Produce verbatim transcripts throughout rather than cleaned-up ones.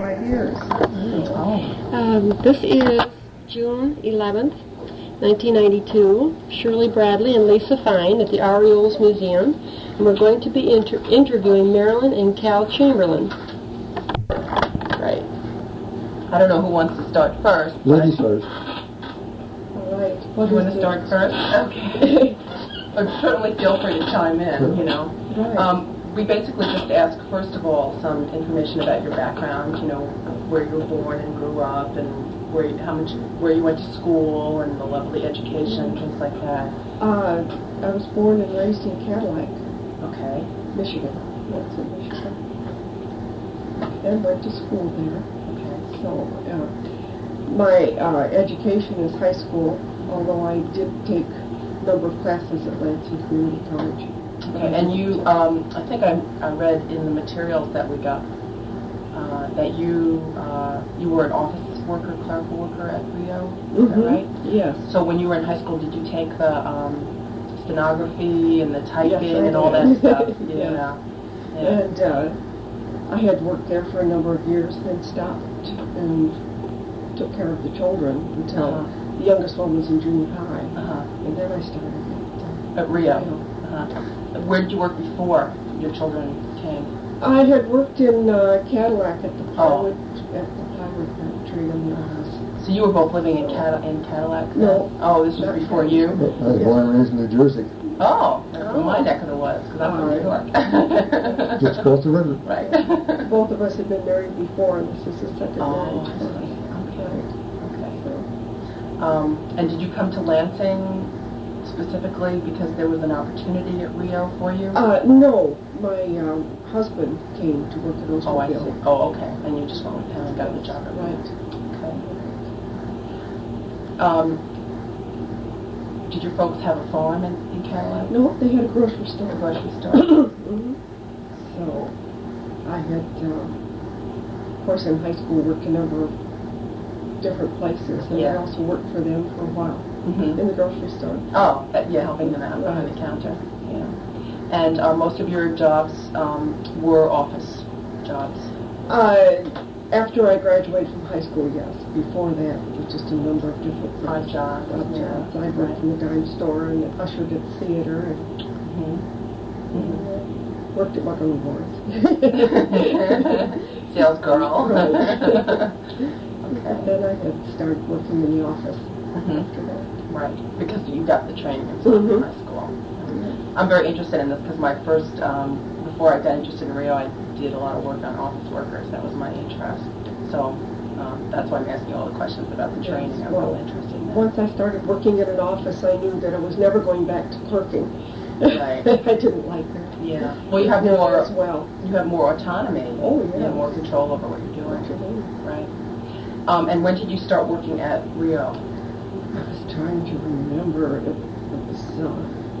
Five years. Oh. Um, this is June eleventh, nineteen ninety-two. Shirley Bradley and Lisa Fine at the Orioles Museum. And we're going to be inter- interviewing Marilyn and Cal Chamberlain. Right. I don't know who wants to start first. Ladies first. All right. Well, you want to start first? Okay. But certainly feel free to chime in, you know. Right. Um, we basically just ask, first of all, some information about your background, you know, where you were born and grew up, and where you, how much, where you went to school, and the level of education, things like that. Uh, I was born and raised in Cadillac, Okay. Michigan. That's in Michigan. And went to school there. Okay. So, uh, my uh, education is high school, although I did take a number of classes at Lansing Community College. Okay, and you, um, I think I, I read in the materials that we got uh, that you uh, you were an office worker, clerical worker at Rio, is that Mhm. right? Yes. So when you were in high school, did you take the um, stenography and the typing Yes, I and all that did. stuff? Yes. Yeah. Yeah. And uh, I had worked there for a number of years, then stopped and took care of the children until Uh-huh. the youngest one was in junior high. Uh-huh. And then I started At Rio. Rio. Uh-huh. Where did you work before your children came? I had worked in uh, Cadillac at the Oh. plywood at the plywood factory in the office. So you were both living in Cad- in Cadillac? then? No. Oh, this was Not before Cadillac. you? I was born and raised in New Jersey, Oh, that's Oh. from my neck of the woods, because I'm from New York. just across the river. Right. Both of us had been married before, and this is the second Oh, marriage. I see. Okay. Okay. So, Um, and did you come to Lansing specifically because there was an opportunity at Rio for you? uh, no, my um, husband came to work at Oldsmobile. oh, I see. Oh, okay. And you just went with him and got the job at Rio. Right. Okay. Um, did your folks have a farm in, in Cadillac? No, they had a grocery A store. grocery store? Mhm. So I had, um, of course, in high school, worked a number of different places, and Yeah. I also worked for them for a while Mm-hmm. in the grocery store. Oh, uh, yeah, helping them out behind the counter. Yeah. And uh, most of your jobs um, were office jobs. Uh, after I graduated from high school, yes. Before that, it was just a number of different Odd jobs. odd Yeah. jobs. I worked in the dime store and ushered at the theater and Mm-hmm. Mm-hmm. worked at Buckham Awards. Sales girl. Right. Okay. Then I had started working in the office Mhm. after that. Right, because you got the training in school, Mhm. high school. I'm very interested in this because my first, um, before I got interested in Rio, I did a lot of work on office workers. That was my interest. So um, that's why I'm asking all the questions about the training. I'm Well, really interested in that. Once I started working in an office, I knew that I was never going back to clerking. Right. I didn't like that. Yeah. Well, you have No, more. as well. You have more autonomy. Oh, You yeah. have more control over what you're doing. What you're doing. Right. Um, and when did you start working at Rio? I was trying to remember. It, it was uh,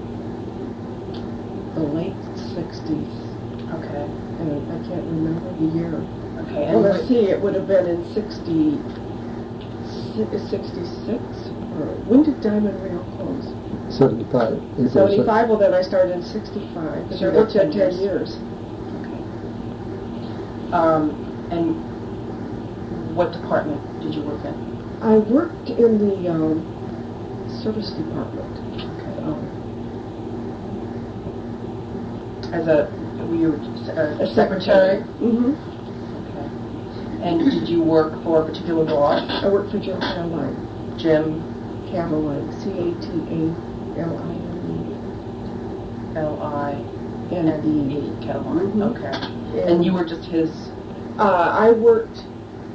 the late sixties, Okay. and I can't remember the year. Okay. Well, And let's what- see. It would have been in sixty, sixty-six. Or when did Diamond Rio close? seventy-five. April seventy-five. Well, then I started in sixty-five. Because So I you got worked at ten ten years. years. Um, and what department did you work in? I worked in the um, service department. Okay. Um, As a, were you a, a secretary? Mm-hmm. Okay. And did you work for a particular boss? I worked for Jim Caroline. Jim Caroline. C A T A L I N L I E. N N E. E, Caroline. Mhm. Okay. And you were just his, Uh, I worked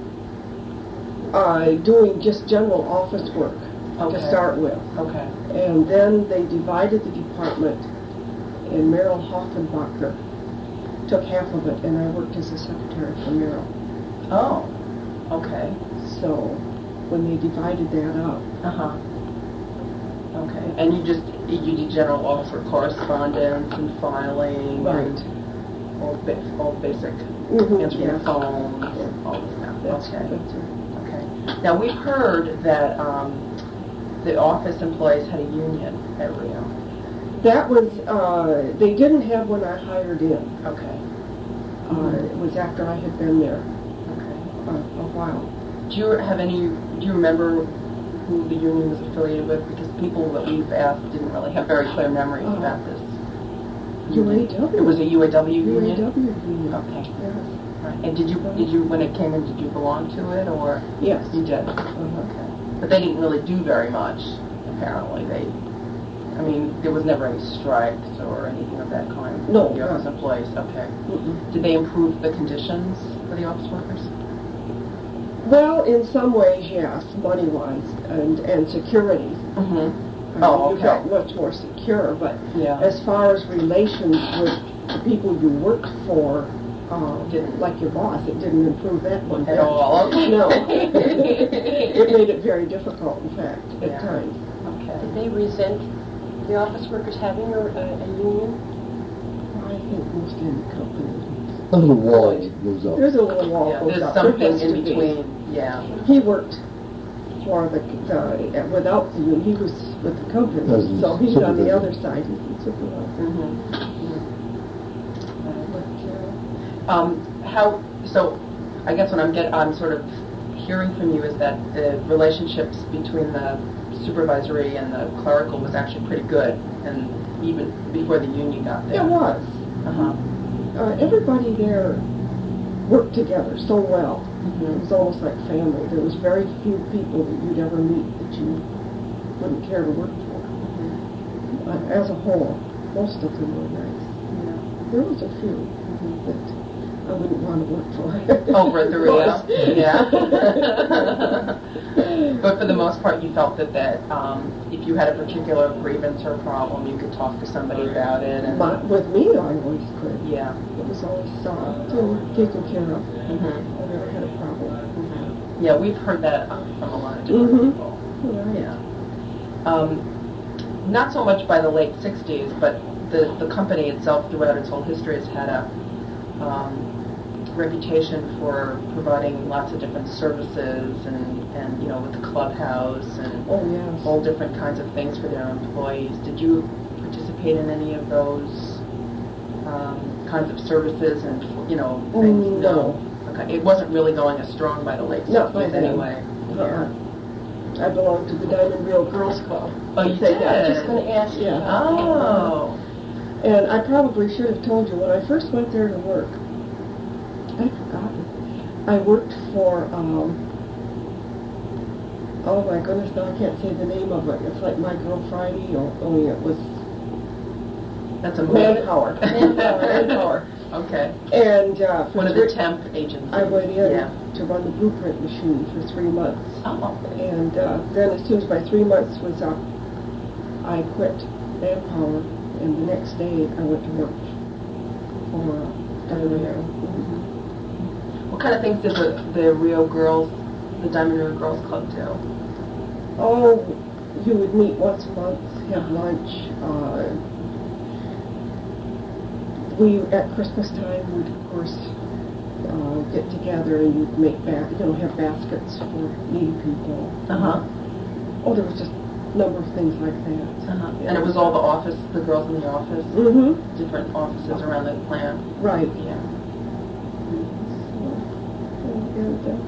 uh, doing just general office work Okay. to start with. okay. And then they divided the department, and Merrill Hoffenbacher took half of it, and I worked as a secretary for Merrill. Oh, okay. So when they divided that up, Uh-huh. Okay. And you just, you did general office correspondence and filing Right. and all, ba- all basic, Mhm, answering yeah. the phones, Yeah. all this stuff. that's, Okay. that's it. Okay. Now, we've heard that um, the office employees had a union at Rio. That was, uh, they didn't have when I hired in. Okay. Uh, it was after I had been there. Okay. a, a while. Do you have any, do you remember who the union was affiliated with? Because people that we've asked didn't really have very clear memories Uh, about this. U A W. It was a U A W U A union? W union. Okay. Yes. Right. And did you, did you, when it came in, did you belong to it, or? Yes. You did? Uh-huh. Okay. But they didn't really do very much, apparently. They, I mean, there was never any strikes or anything of that kind? No. The office employees, okay. Mm-mm. Did they improve the conditions for the office workers? Well, in some ways, yes, money-wise and, and security. Mm-hmm. I Oh, mean, You felt okay. much more secure, but Yeah. as far as relations with the people you worked for, uh, Didn't. like your boss, it didn't improve that one At bit. all? Okay. No. It made it very difficult, in fact, at Yeah. times. Okay. Did they resent the office workers having a, a, a union? I think most any company. A little wall goes up. There's a little wall Yeah, goes there's up. There something has in to be. between, yeah. He worked for the, the without the union. He was with the company, As a so he's on the supervisor. other side. He's the supervisor. Mm-hmm. Um, how, so, I guess what I'm get, I'm sort of hearing from you is that the relationships between the supervisory and the clerical was actually pretty good, and even before the union got there. It was. Uh-huh. Uh, everybody there worked together so well. It Mm-hmm. was almost like family. There was very few people that you'd ever meet that you wouldn't care to work for. Mm-hmm. Uh, as a whole, most of them were nice. Yeah. There was a few that I wouldn't want to work for. Over at the Rio? Most. Yeah. But for the most part, you felt that, that um, if you had a particular grievance or problem, you could talk to somebody about it. And But with me, I always could. yeah. It was always solved and taken care of. Mm-hmm. I never had a problem. Mm-hmm. Yeah, we've heard that um, from a lot of different Mhm. people. Right. Yeah. Um, not so much by the late sixties, but the, the company itself throughout its whole history has had a um, reputation for providing lots of different services and, and, you know, with the clubhouse and Oh, yes. all different kinds of things for their employees. Did you participate in any of those um, kinds of services and, you know, things? Mm, no. Okay. It wasn't really going as strong by the late Not by sixties then. anyway. Uh-uh. I belonged to the Diamond Reel Girls Club. Oh, you They- did? I I was just going to ask you. Yeah. Oh. And I probably should have told you, when I first went there to work, I'd forgotten. I worked for, um, oh my goodness, now I can't say the name of it. It's like My Girl Friday, or only it was That's a movie. Manpower. Manpower. Manpower. Okay. And uh, for One of the three- temp agencies. I went in Yeah. to run the blueprint machine for three months. Oh. And uh, then as soon as my three months was up, I quit Manpower, and the next day I went to work for uh, Diamond Reel. Mhm. What kind of things did the, the Rio Girls, the Diamond Rio Girls Club do? Oh, you would meet once a month, have lunch. Uh, we, at Christmas time, would of course uh, get together and you'd make, ba- you know, have baskets for needy people. Uh-huh. Oh, there was just a number of things like that. Uh-huh. And it was all the office, the girls in the office, Mm-hmm. different offices around the plant. Right. Yeah. And, uh,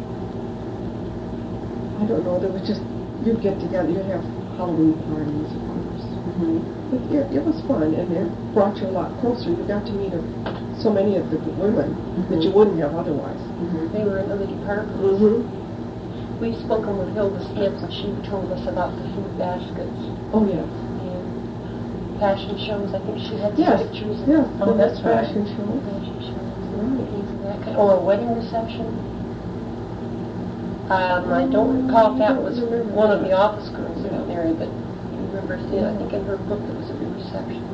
I don't know, there was just, you'd get together, you'd have Halloween parties, of course. Mm-hmm. But it, it was fun, and it brought you a lot closer. You got to meet a, so many of the women that you wouldn't have otherwise. Mm-hmm. They were in other departments. Mm-hmm. We've spoken with Hilda Skips, and she told us about the food baskets Oh, yes. and fashion shows. I think she had some Yes, pictures of yes, Oh, the that's right. fashion show. fashion shows. Right. Things of that kind. Or a wedding reception. Um, I don't recall if that was one of the office girls in that area, but I remember seeing, I think in her book it was a big reception.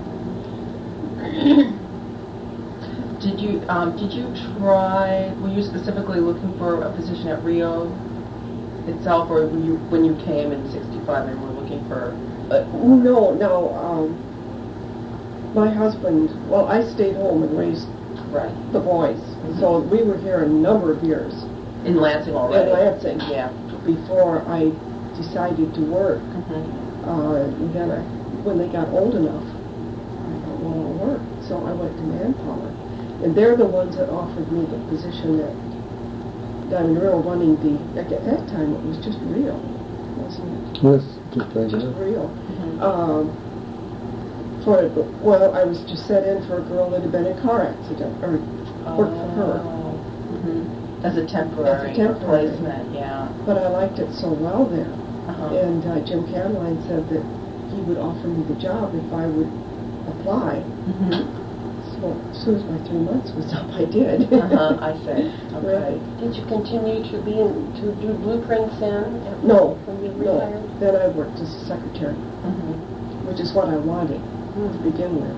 Did you, um, did you try, were you specifically looking for a position at Rio itself, or were you, when you came in sixty-five and were looking for? Uh, no, no. Um, my husband, well, I stayed home and raised Right. the boys. So we were here a number of years In Lansing already? in Lansing Yeah. before I decided to work. Mm-hmm. Uh, and then I, when they got old enough, I thought, well, I'll work. So I went to Manpower. And they're the ones that offered me the position at Diamond Real running the, at that time it was just real, wasn't it? Yes, just right Just now. real. Mhm. Um, for, well, I was just set in for a girl that had been in a car accident, or worked for her. Oh. Mhm. As a temporary As a temporary. replacement, yeah. But I liked it so well there. Uh-huh. And uh, Jim Cadeline said that he would offer me the job if I would apply. Mhm. So as soon as my three months was up, I did. Uh-huh, I see. Okay. Right. Did you continue to be in, to do blueprints then? after- No, When you no. retired? Then I worked as a secretary, Mhm. which is what I wanted to begin with.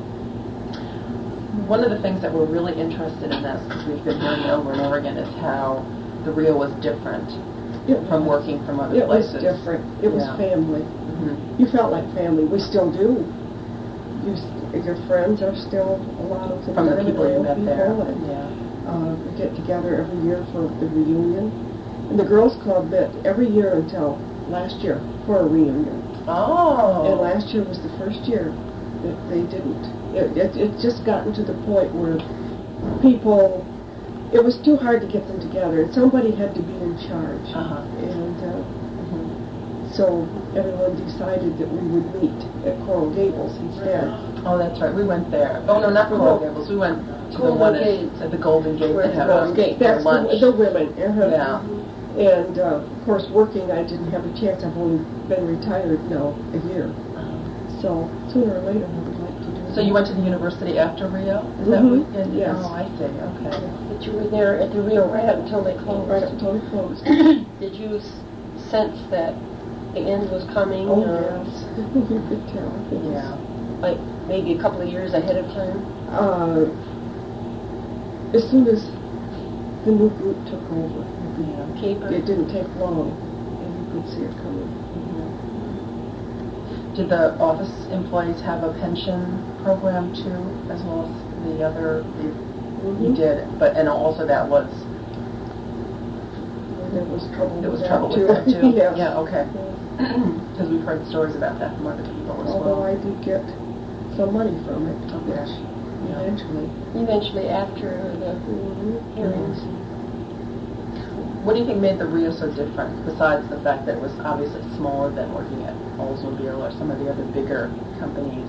One of the things that we're really interested in this, because we've been hearing it over and over again, is how the Rio was different It from was- working from other It was places. different. It was Yeah. family. Mhm. You felt like family. We still do. You, s- your friends are still a lot of them. From the Diamond people you Rail met there. people, and, Yeah. Uh, we get together every year for the reunion. And the Girls Club met every year until last year for a reunion. Oh. And last year was the first year that they didn't. It, it, it just gotten to the point where people, it was too hard to get them together. And somebody had to be in charge. Uh-huh. And uh, Mhm. so everyone decided that we would meet at Coral Gables instead. Oh, that's right. We went there. Oh, no, not Coral Gables. We went to the Golden one at, Gate. at the Golden Gate Where that it's had Golden a Gate. That's their lunch. the, the women. Uh-huh. Yeah. And uh, of course, working, I didn't have a chance. I've only been retired now a year. So sooner or later, I would like to do. So you went to the university after Rio? Is that Mhm. what you did? Yes. Oh, I see. Okay. But you were there at the Rio right up until they closed. Right up until it closed. Did you s- sense that the end was coming? Oh or, yes, you could tell. It was, Yeah. Like maybe a couple of years ahead of time? Uh, as soon as the new group took over, Yeah. Caper? it didn't take long, and you could see it coming. Did the office employees have a pension program too, as well as the other? The, You Mhm. did, but and also that was There was trouble there was with trouble that with that too. yes. Yeah. Okay. Yes. Because we've heard stories about that from other people as Although well. I did get some money from it, Okay. which Yeah. eventually. Eventually after the Mhm. hearings. What do you think made the Rio so different, besides the fact that it was obviously smaller than working at Oldsmobile or some of the other bigger companies?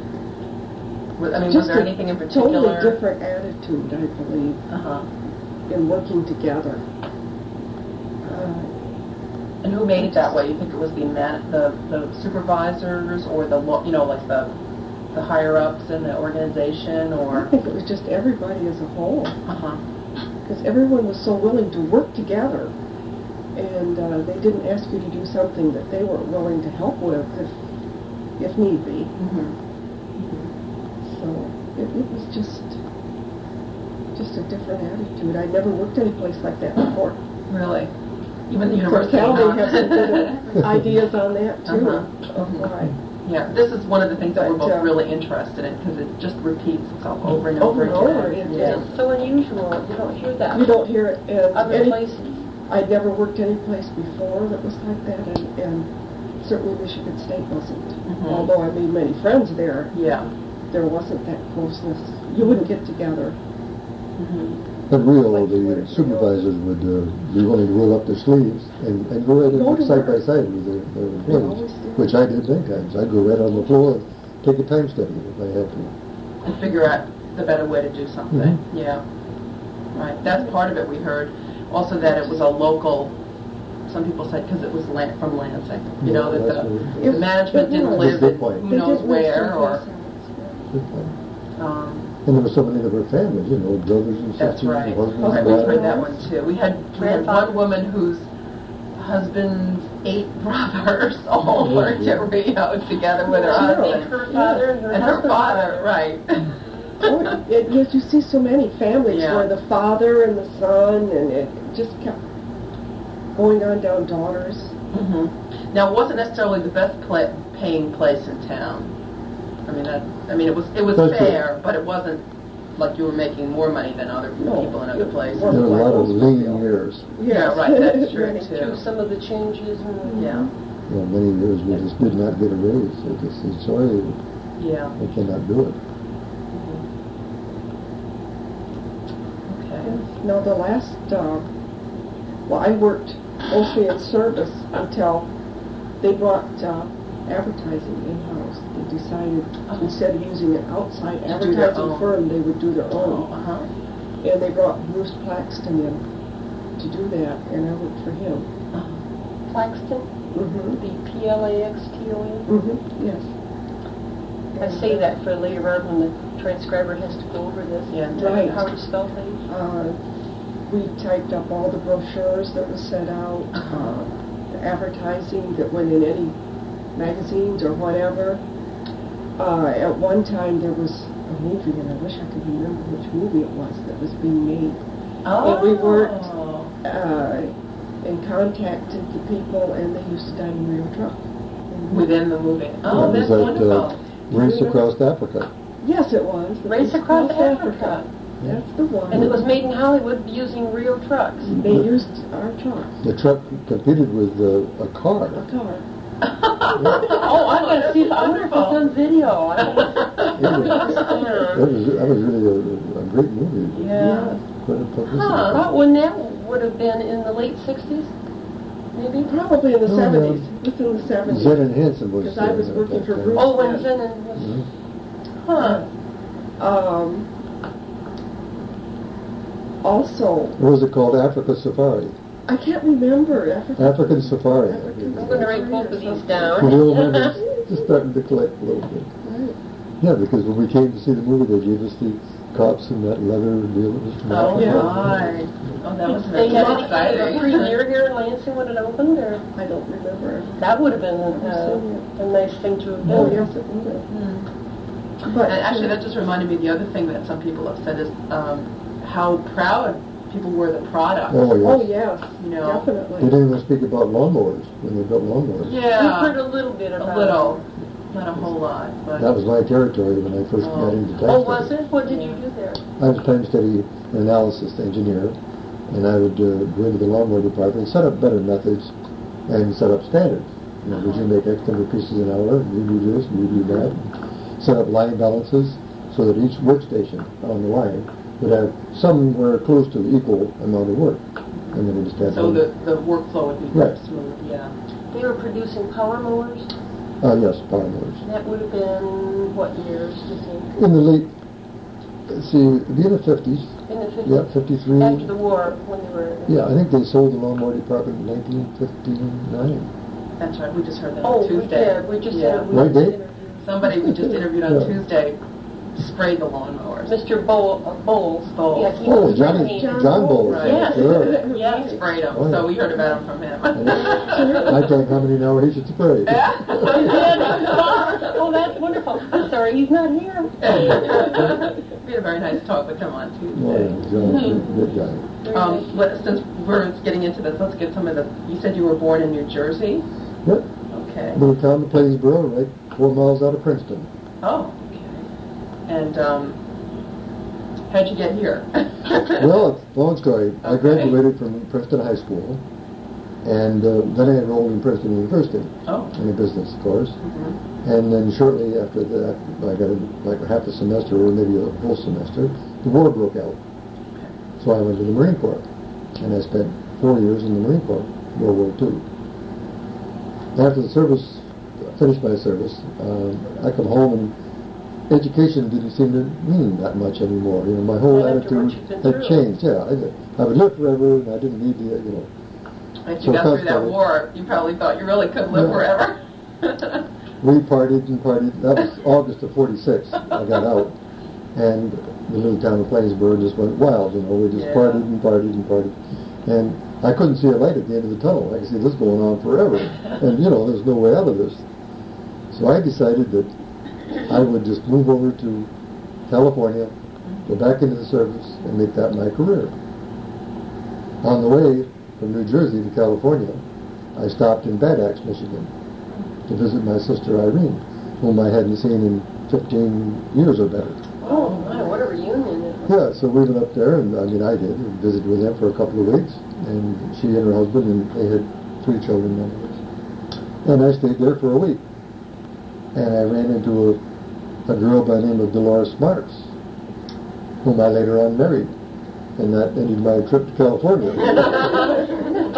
Was, I mean, Just was there a anything in particular? Totally different attitude, I believe, Uh-huh. in working together. Uh, And who made it that way? You think it was the man, the, the supervisors, or the lo- you know like the the higher ups in the organization, I or? think it was just everybody as a whole, Uh huh. because everyone was so willing to work together, and uh, they didn't ask you to do something that they weren't willing to help with, if if need be. Mm-hmm. So it, it was just just a different attitude. I'd never worked any place like that before. Really? Even the Of course, university. Cal huh? may have some good uh, ideas on that too, Uh-huh. of why. Yeah, this is one of the things that we're But, both uh, really interested in because it just repeats itself over and Over over, and over, again. it Yeah. It's so unusual. You don't hear that. You don't hear it in Other any, places. I'd never worked any place before that was like that, and, and certainly Michigan State wasn't. Mhm. Although I made many friends there, Yeah. there wasn't that closeness. You wouldn't get together. Mm-hmm. At Rio, the supervisors would uh, be willing to roll up their sleeves and, and go right in Go work to side by work. side with their, their They always employees, did. which I did many times. I'd go right on the floor and take a time study if I had to. And figure out the better way to do something. Mm-hmm. Yeah. Right. That's part of it. We heard also that it was a local. Some people said because it was Lan- from Lansing. You know Yeah, that that's the, what the it- management it didn't was. live Good in point. who They knows did live where or. someplace else, Good point. Um, And there were so many of their families, you know, brothers and That's sisters, right. and husbands Right, and we wives. heard that one too. We had we had one Grandfathers. woman whose husband's eight brothers all Yeah, worked yeah. at Rio together with her Yeah. husband. Her father and her And her husband. father, right. Oh, it, it, you see so many families Yeah. where the father and the son, and it just kept going on down daughters. hmm Now, it wasn't necessarily the best pla paying place in town. I mean, that, I mean, it was it was That's fair, but it wasn't like you were making more money than other No, people in other it places. There wasn't. were a lot of Like lean Oldsmobile. years. Yeah, right, that's true, Many. too. Through some of the changes and Yeah, You know, many years we just did not get a raise. They just said, sorry, yeah. we cannot do it. Okay. No, the last uh, Well, I worked mostly in service until they brought uh, advertising in-house. They decided Oh. instead of using an outside To do their advertising own. firm, they would do their Oh, own. uh-huh. And they brought Bruce Plaxton in to do that, and I worked for him. Claxton, Mm-hmm. the P L A X T O N. Mm-hmm. Yes. I say that for later on when the transcriber has to go over this. Yeah, Right. How to spell things. Uh, we typed up all the brochures that were set out, uh, the advertising that went in any magazines or whatever. Uh, at one time there was a movie, and I wish I could remember which movie it was that was being made. Oh. And we worked uh, and contacted the people, and they used to dine in Rio Truck. Within the movie. Oh, It that's was at, wonderful. uh, Race Across Africa. Yes, it was. The Race Across Africa. That's the one. And it was made in Hollywood using real trucks. They used our truck, The truck competed with uh, a car. a car. Oh, I gotta see. I wonder if it's on video. I It was, that was, that was really a, a great movie. Yeah. Quite a publicity. Huh. Thought when that would have been in the late sixties, maybe. Probably in the Oh, yeah. seventies. Within the seventies. Zen and Hansen was. Because I was uh, working at for that Bruce. time. Oh, when Zen and was. Mhm. Huh. Um, also, What was it called? Africa Safari. I can't remember. African, African Safari. I African think. I'm going to write both of these The down. real memories just starting to collect a little bit. Right. Yeah, because when we came to see the movie, they gave us the cops and that leather deal. It was from Oh, Yeah. my. Oh, that was They very had any kind of a exciting. premiere here in Lansing when it opened, or I don't remember. that would have been Never uh, seen a nice thing to have Oh, done. yes, it would have. Hmm. But And actually, uh, that just reminded me, the other thing that some people have said is um, how proud people were of the product. Oh, yes. oh yes, You know. They definitely. didn't even speak about lawnmowers when they built lawnmowers. We've Yeah, heard a little bit about a little, not a whole lot, but That was my territory when I first Oh. got into it. time Oh, study. was it? What did you do there? I was a time study and analysis engineer, and I would uh, go into the lawnmower department and set up better methods and set up standards. You know, would you make X number of pieces an hour, and you do this, and you do that. Set up line balances so that each workstation on the line would have somewhere close to the equal amount of work. And then we just had so one- the, the workflow would be very Right. smooth, yeah. They were producing power mowers. Uh, yes, power mowers. That would have been what years, do you think? In the late, let's see, it'd be in the fifties. In the fifties? Yeah, fifty-three. After the war, when they were... Yeah, I think they sold the lawnmower department in nineteen fifty-nine. That's right, we just heard that Oh, on we Tuesday. did. We just Yeah. did. We Right just date? interviewed Somebody we just interviewed on Yeah. Tuesday sprayed the lawnmowers. Mister Bowl, uh, Bowles. Bowles. Yeah, he Oh, was Johnny, trained. John John Bowles. Bowles. Right. Yes. Sure. Yes. Sprayed them, Oh, so yeah. we heard about them from him. I think how many now he should spray. He did. Oh, that's wonderful. I'm sorry, he's not here. We had a very nice talk with him on Oh, Tuesday. yeah, John's a good guy. Very Um, nice. let, since we're getting into this, let's get some of the. You said you were born in New Jersey. Yep, Okay. little town of Plainsboro, right four miles out of Princeton. Oh, okay. And um, how'd you get here? Well, it's a long story. I Okay. graduated from Princeton High School, and uh, then I enrolled in Princeton University Oh. in a business course. Mm-hmm. And then shortly after that, I got a, like a half a semester or maybe a whole semester, the war broke out. So I went to the Marine Corps, and I spent four years in the Marine Corps, World War Two. After the service, finished my service, um, I come home and education didn't seem to mean that much anymore. You know, my whole Well, after what attitude you've been had through. changed. Yeah, I, I would live forever, and I didn't need the, you know. If So you got through that constantly- war, you probably thought you really could live Yeah. forever. We partied and partied. That was August of forty-six. I got out, and the little town of Plainsboro just went wild. You know, we just Yeah. partied and partied and partied, and I couldn't see a light at the end of the tunnel. I could see this going on forever, and you know, there's no way out of this. So I decided that I would just move over to California, go back into the service, and make that my career. On the way from New Jersey to California, I stopped in Bad Axe, Michigan, to visit my sister Irene, whom I hadn't seen in fifteen years or better. Oh, my, what a reunion it was. Yeah, so we went up there, and I mean, I did, and visited with them for a couple of weeks, and she and her husband, and they had three children, none of us. And I stayed there for a week. And I ran into a, a girl by the name of Dolores Marks, whom I later on married. And that ended my trip to California.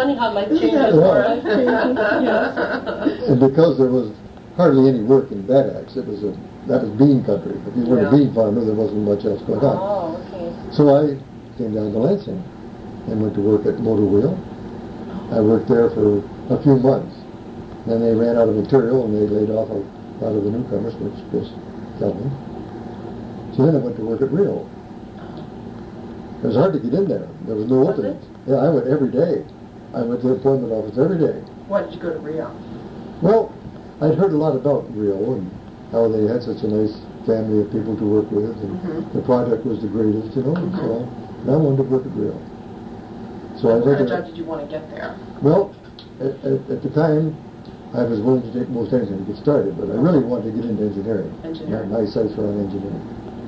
funny how life changes Yeah, for life us. changing, yes. And because there was hardly any work in Bad Axe, it was a that was bean country. If you weren't Yeah. a bean farmer, there wasn't much else going on. Oh, okay. So I came down to Lansing and went to work at Motor Wheel. I worked there for a few months. Then they ran out of material and they laid off a lot of the newcomers, which was Kelvin. So then I went to work at Rio. It was hard to get in there. There was no Was openings. Yeah, I went every day. I went to the employment office every day. Why did you go to Rio? Well, I'd heard a lot about Rio and how they had such a nice family of people to work with, and Mhm. the project was the greatest, you know. And so Mhm. I, I wanted to work at Rio. So I What kind went of there. job did you want to get there? Well, at, at, at the time, I was willing to take most anything to get started, but I really wanted to get into engineering. Engineering. My, my sights were on engineering.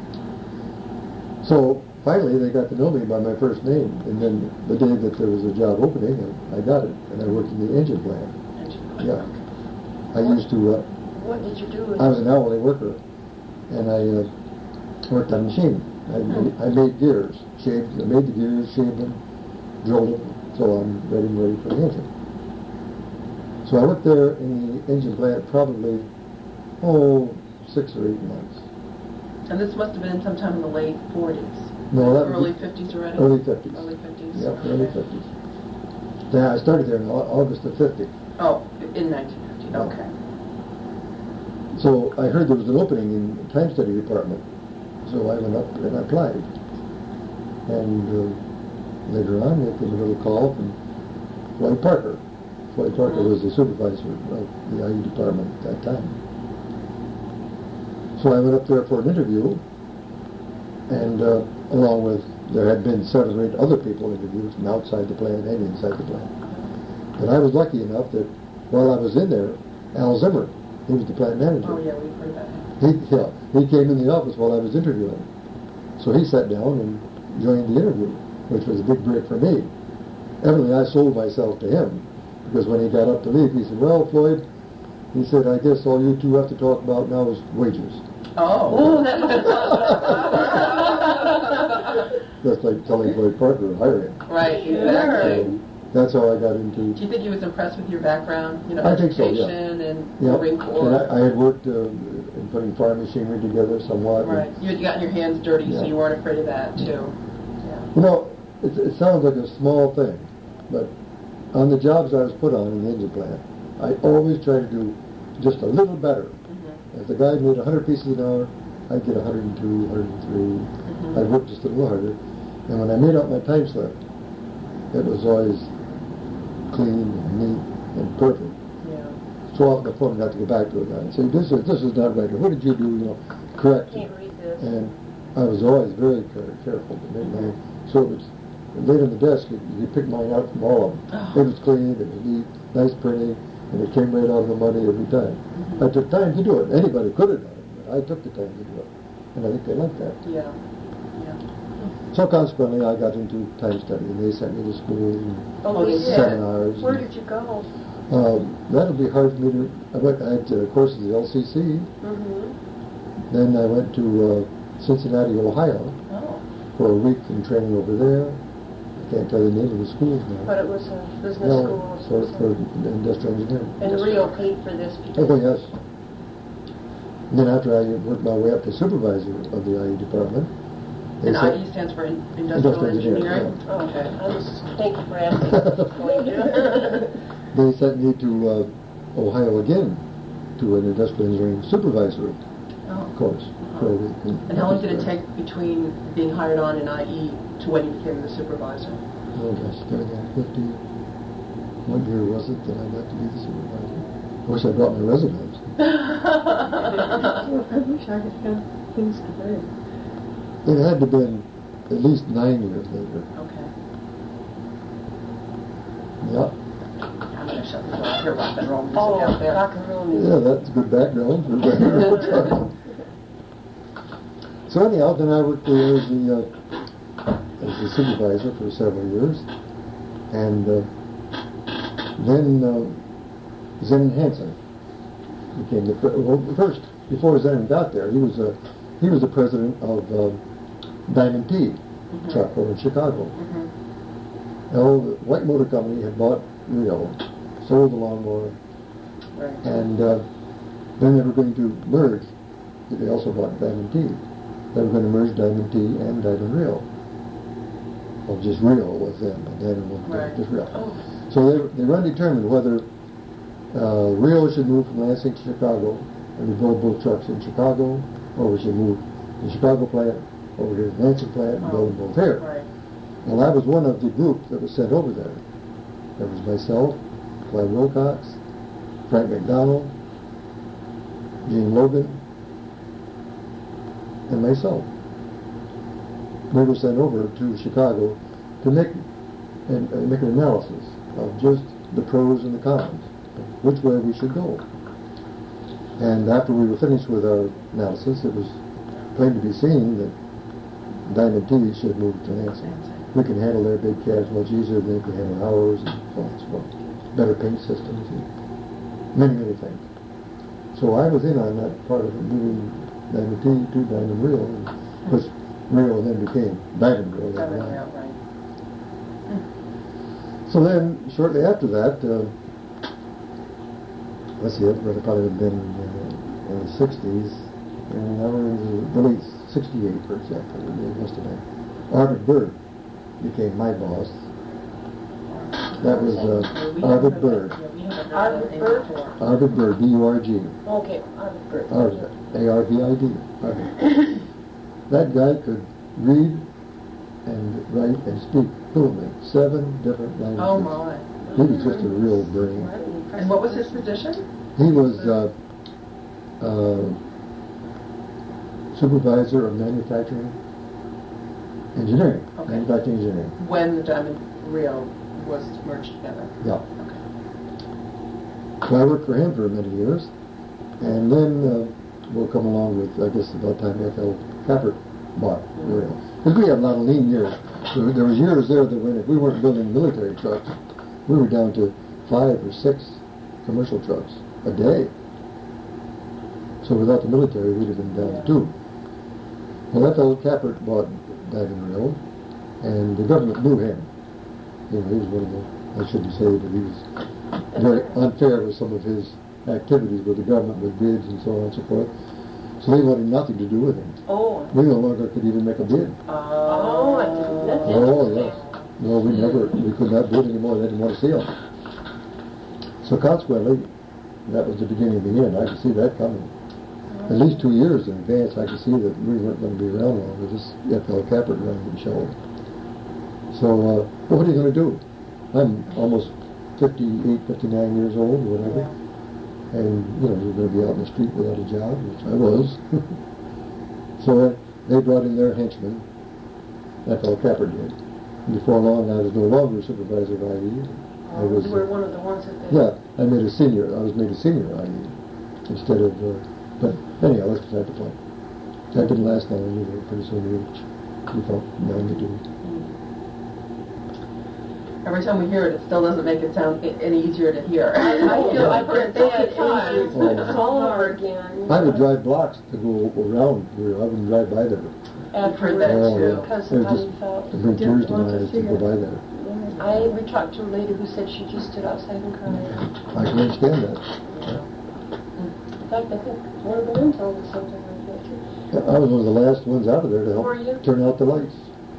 So finally, they got to know me by my first name, and then the day that there was a job opening, I, I got it, and I worked in the engine plant. Engineering. Yeah. I used to. Uh, What did you do? I was an hourly worker, and I uh, worked on a machine. I, made, I made gears, shaved, I made the gears, shaved them, drilled them, so I'm ready and ready for the engine. So I worked there in the engine plant probably, oh, six or eight months. And this must have been sometime in the late forties. No, that was Early fifties already? early fifties. Early fifties. Yep, Okay. early fifties. Yeah, I started there in Au- August of fifty. Oh, in nineteen fifty. Okay. So I heard there was an opening in the time study department. So I went up and I applied. And uh, later on, there came a little call from Floyd Parker. Floyd Parker was the supervisor of the I E department at that time. So I went up there for an interview, and uh, along with, there had been seven or eight other people interviewed from outside the plant and inside the plant. But I was lucky enough that while I was in there, Al Zimmer, he was the plant manager. Oh, yeah, we've heard that. He, yeah, he came in the office while I was interviewing. So he sat down and joined the interview, which was a big break for me. Evidently, I sold myself to him, because when he got up to leave, he said, "Well, Floyd," he said, "I guess all you two have to talk about now is wages." Oh. That's like telling Floyd Parker to hire him. Right, exactly. So that's how I got into. Do you think he was impressed with your background? You know, I think so, yeah. education and Yeah, Marine Corps. and I, I had worked uh, in putting farm machinery together somewhat. and- Right. You had gotten your hands dirty, so Yeah. you weren't afraid of that, too. Yeah. You know, it, it sounds like a small thing, but on the jobs I was put on in the engine plant, I always try to do just a little better. Mm-hmm. If the guy made one hundred pieces an hour, I'd get one hundred two, one hundred three. Mm-hmm. I'd work just a little harder. And when I made out my time slip, it was always clean and neat and perfect. Yeah. So often the foreman had to go back to the guy and say, this is, this is not right. Or what did you do? You know, correct it. Can't read this. And I was always very care- careful to make my, so it was laid on the desk, you, you pick mine out from all of them. Oh. It was clean, it was neat, nice printing, and it came right out of the money every time. Mm-hmm. I took time to do it. Anybody could have done it, but I took the time to do it. And I think they liked that. Yeah. Yeah. So consequently, I got into time study, and they sent me to school and Oh, you did? seminars. Where and, did you go? um, that'll be hard for me to, I went, I had uh, courses at L C C, Mm-hmm. then I went to uh, Cincinnati, Ohio, Oh. for a week in training over there. I can't tell you the name of the schools now. But it was a business No, school. for, for industrial engineering. And Rio paid for this Oh, because yes. And then after I worked my way up to supervisor of the I E department, they And said- I E stands for in- Industrial, Industrial Engineering, Engineering? Oh, Okay. I was thank you for asking. they sent me to uh, Ohio again to an industrial engineering supervisor Oh. course. For a week in- And how long did it take between being hired on in I E to when you became the supervisor? Oh gosh, thirty, fifty. What year was it that I got to be the supervisor? I wish I brought my resumes. I wish I could have things today. It had to have been at least nine years later. Okay. Yeah. I'm going to shut the door. I hear rock and roll music Oh, out there. rock and roll music. Yeah, that's good background. for background. So anyhow, then I worked there as the, uh, as the supervisor for several years. And uh, then uh, Zen Hansen became the, pre- well, first, before Zen got there, he was a, he was the president of uh, Diamond P Mhm. truck over in Chicago. Mhm. Now, the White Motor Company had bought Rio, sold the lawnmower, Right. and uh, then they were going to merge. They also bought Diamond Tea. They were going to merge Diamond Tea and Diamond Rio. Well, just Rio was them, but Diamond was Right. just Rio. Oh. So they, they were undetermined whether uh, Rio should move from Lansing to Chicago and we build both trucks in Chicago, or we should move the Chicago plant over to the Lansing plant and build them both here. Right. Well, I was one of the group that was sent over there. There was myself, Clyde Wilcox, Frank McDonald, Gene Logan, and myself. We were sent over to Chicago to make and uh, make an analysis of just the pros and the cons, which way we should go. And after we were finished with our analysis, it was plain to be seen that Diamond Tea should move to Lansing. We can handle their big cabs much easier than they can handle ours, and so on and so forth. Better paint systems, and many, many things. So I was in on that part of it, moving Diamond Tea to Diamond Rio, because Rio then became Diamond Rio. later Diamond on. Rio, right. So then, shortly after that, uh, let's see, it would have probably been uh, in the sixties, and I was the late sixty-eight, for example, it must have been. Arvid Bird became my boss. That was uh, We Arvid haven't Bird. heard that- yeah, we haven't heard Arvid that name Bird? before. Arvid Bird, B U R G. Okay, Arvid Bird. Arvid, A R V I D. Arvid. That guy could read and write and speak fluently, seven different languages. Oh my. He was just a real brain. And what was his position? He was uh, uh, supervisor of manufacturing engineering, Okay. manufacturing engineering. When the Diamond Rio was merged together. Yeah. Okay. So I worked for him for many years, and then uh, we'll come along with, I guess, about the time F L Cappert bought Rio. Because we had a lot of lean years. So there was years there that when if we weren't building military trucks, we were down to five or six commercial trucks a day. So without the military, we'd have been down to two. Well, F L Cappert bought Diamond Rio, and the government knew him. You know, he was one of the, I shouldn't say that he was very unfair with some of his activities with the government, with bids and so on and so forth. So they wanted nothing to do with him. Oh. We no longer could even make a bid. Oh, I didn't- that's Oh, interesting. yes. No, we never, we could not bid anymore. They didn't want to see him. So consequently, that was the beginning of the end. I could see that coming. At least two years in advance, I could see that we weren't going to be around long with this F L Cappert running the show. So, uh, well, what are you going to do? I'm almost fifty-eight, fifty-nine years old, whatever. And, you know, you're going to be out in the street without a job, which I was. So uh, they brought in their henchman, F L Cappert did. And before long, I was no longer supervisor of I E. I was, You were one of the ones that they... yeah, I made a senior, I was made a senior I E instead of, uh, but anyhow, that's beside the point. That didn't last long either. Pretty soon we, we felt bound to do. Every time we hear it, it still doesn't make it sound i- any easier to hear. I feel I've heard so that many times. It's all over again. I would drive blocks to go around here. I wouldn't drive by there. I've heard that Oh, too. Because it of how just you felt. it brings tears to my eyes to go by there. I we talked to a lady who said she just stood outside and cried. I can understand that. In fact, I think one of the men told us something like that too. I was one of the last ones out of there to help Were you? turn out the lights.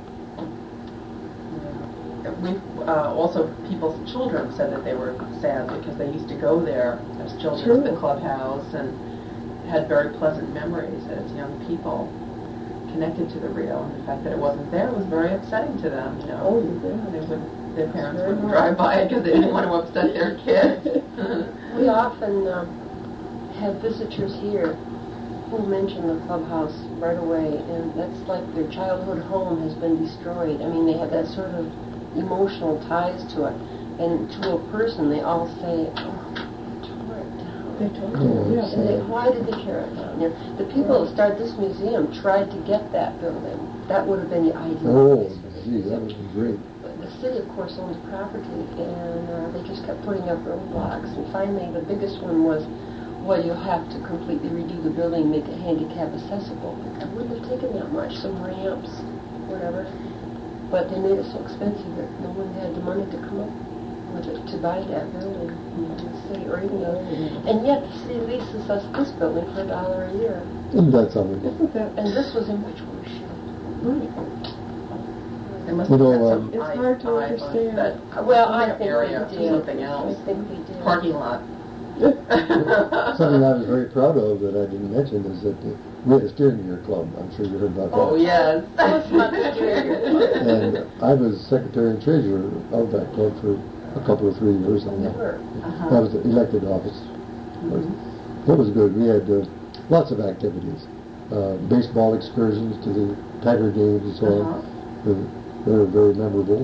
We uh, also people's children said that they were sad because they used to go there as children True. to the clubhouse and had very pleasant memories as young people connected to the Rio. And the fact that it wasn't there was very upsetting to them. You know, Oh, you did? they would, their parents Very wouldn't much. drive by it because they didn't want to upset their kids. We often um, have visitors here who mention the clubhouse right away, and that's like their childhood home has been destroyed. I mean, they have that sort of emotional ties to it. And to a person, they all say, oh, they tore it down. They told Oh, you, it's yeah. And they, why did they tear it down? You know, the people that started this museum tried to get that building. That would have been the ideal Oh, place for this gee, that would museum. be great. But the city, of course, owns property, and uh, they just kept putting up roadblocks. And finally, the biggest one was, well, you'll have to completely redo the building, make it handicap accessible. That wouldn't have taken that much, some ramps, whatever. But they made it so expensive that no one had the money to come up with it to buy that building in the city, or even though, and yet the city leases us this building for a dollar a year. Isn't that something? Isn't that And this was in much worse shape. They must You have know, had um, some It's eye- hard to eye on understand. That Well, I think area we for did. something else. I think we did. Parking lot. Something I was very proud of that I didn't mention is that the, we had a steering gear club. I'm sure you heard about that. Oh, yes. Tell us about the steering gear. And I was secretary and treasurer of that club for a couple of three years. And that, Uh-huh. that was the elected office. That was good. We had uh, lots of activities. Uh, baseball excursions to the Tiger games and so Uh-huh. on. They were very memorable.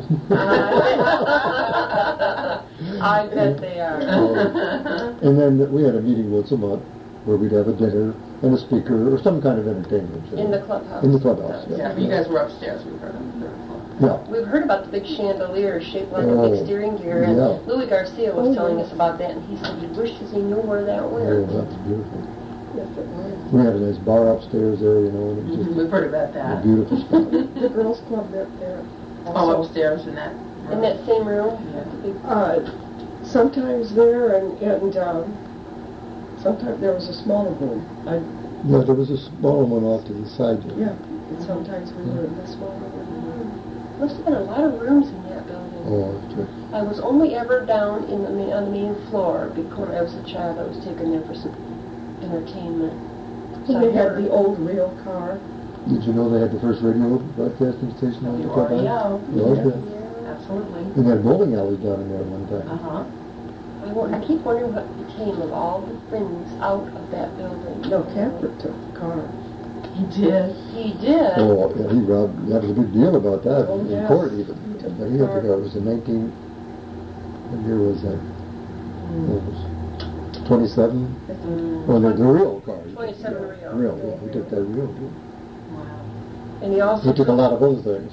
I bet they are. And then we had a meeting once a month where we'd have a dinner and a speaker or some kind of entertainment. you know. In the clubhouse. In the clubhouse, Yeah, yeah. but you guys were upstairs. We heard on the third floor. Yeah. We've heard about the big chandelier shaped like a Oh, big steering gear, and yeah. Louis Garcia was Oh, telling yeah. us about that, and he said he wishes he knew where that Oh, went. that's beautiful. yes, it was. We had a nice bar upstairs there, you know, and it was Mhm, just We've heard about a that. beautiful spot. The girls' club that there. Oh, also. upstairs in that. In that same room? Yeah. The big- Uh, sometimes there and, and um, sometimes there was a smaller room. I, Yeah, there was a smaller one off to the side there. yeah, and sometimes we were in the smaller room. Must have been a lot of rooms in that building. Oh, that's right. I was only ever down in the main, on the main floor because I was a child. I was taken there for some entertainment. And they had the old rail car. Did you know they had the first radio broadcasting station on the You clubhouse? already know. Yeah, okay. Yeah. Absolutely. And they had bowling alleys down in there one time. Uh-huh. I, wa- I keep wondering what became of all the things out of that building. No, Capper took the car. He did. He did. Oh, yeah, he robbed, that was a big deal about that Oh, in yes. court even. He took But the he had to car. go, it was in nineteen, what year was that? What was twenty-seven? Mm. Oh, the, the real car. twenty-seven Rio. Real, yeah, he took that real too. Wow. And he also He took a lot of other things.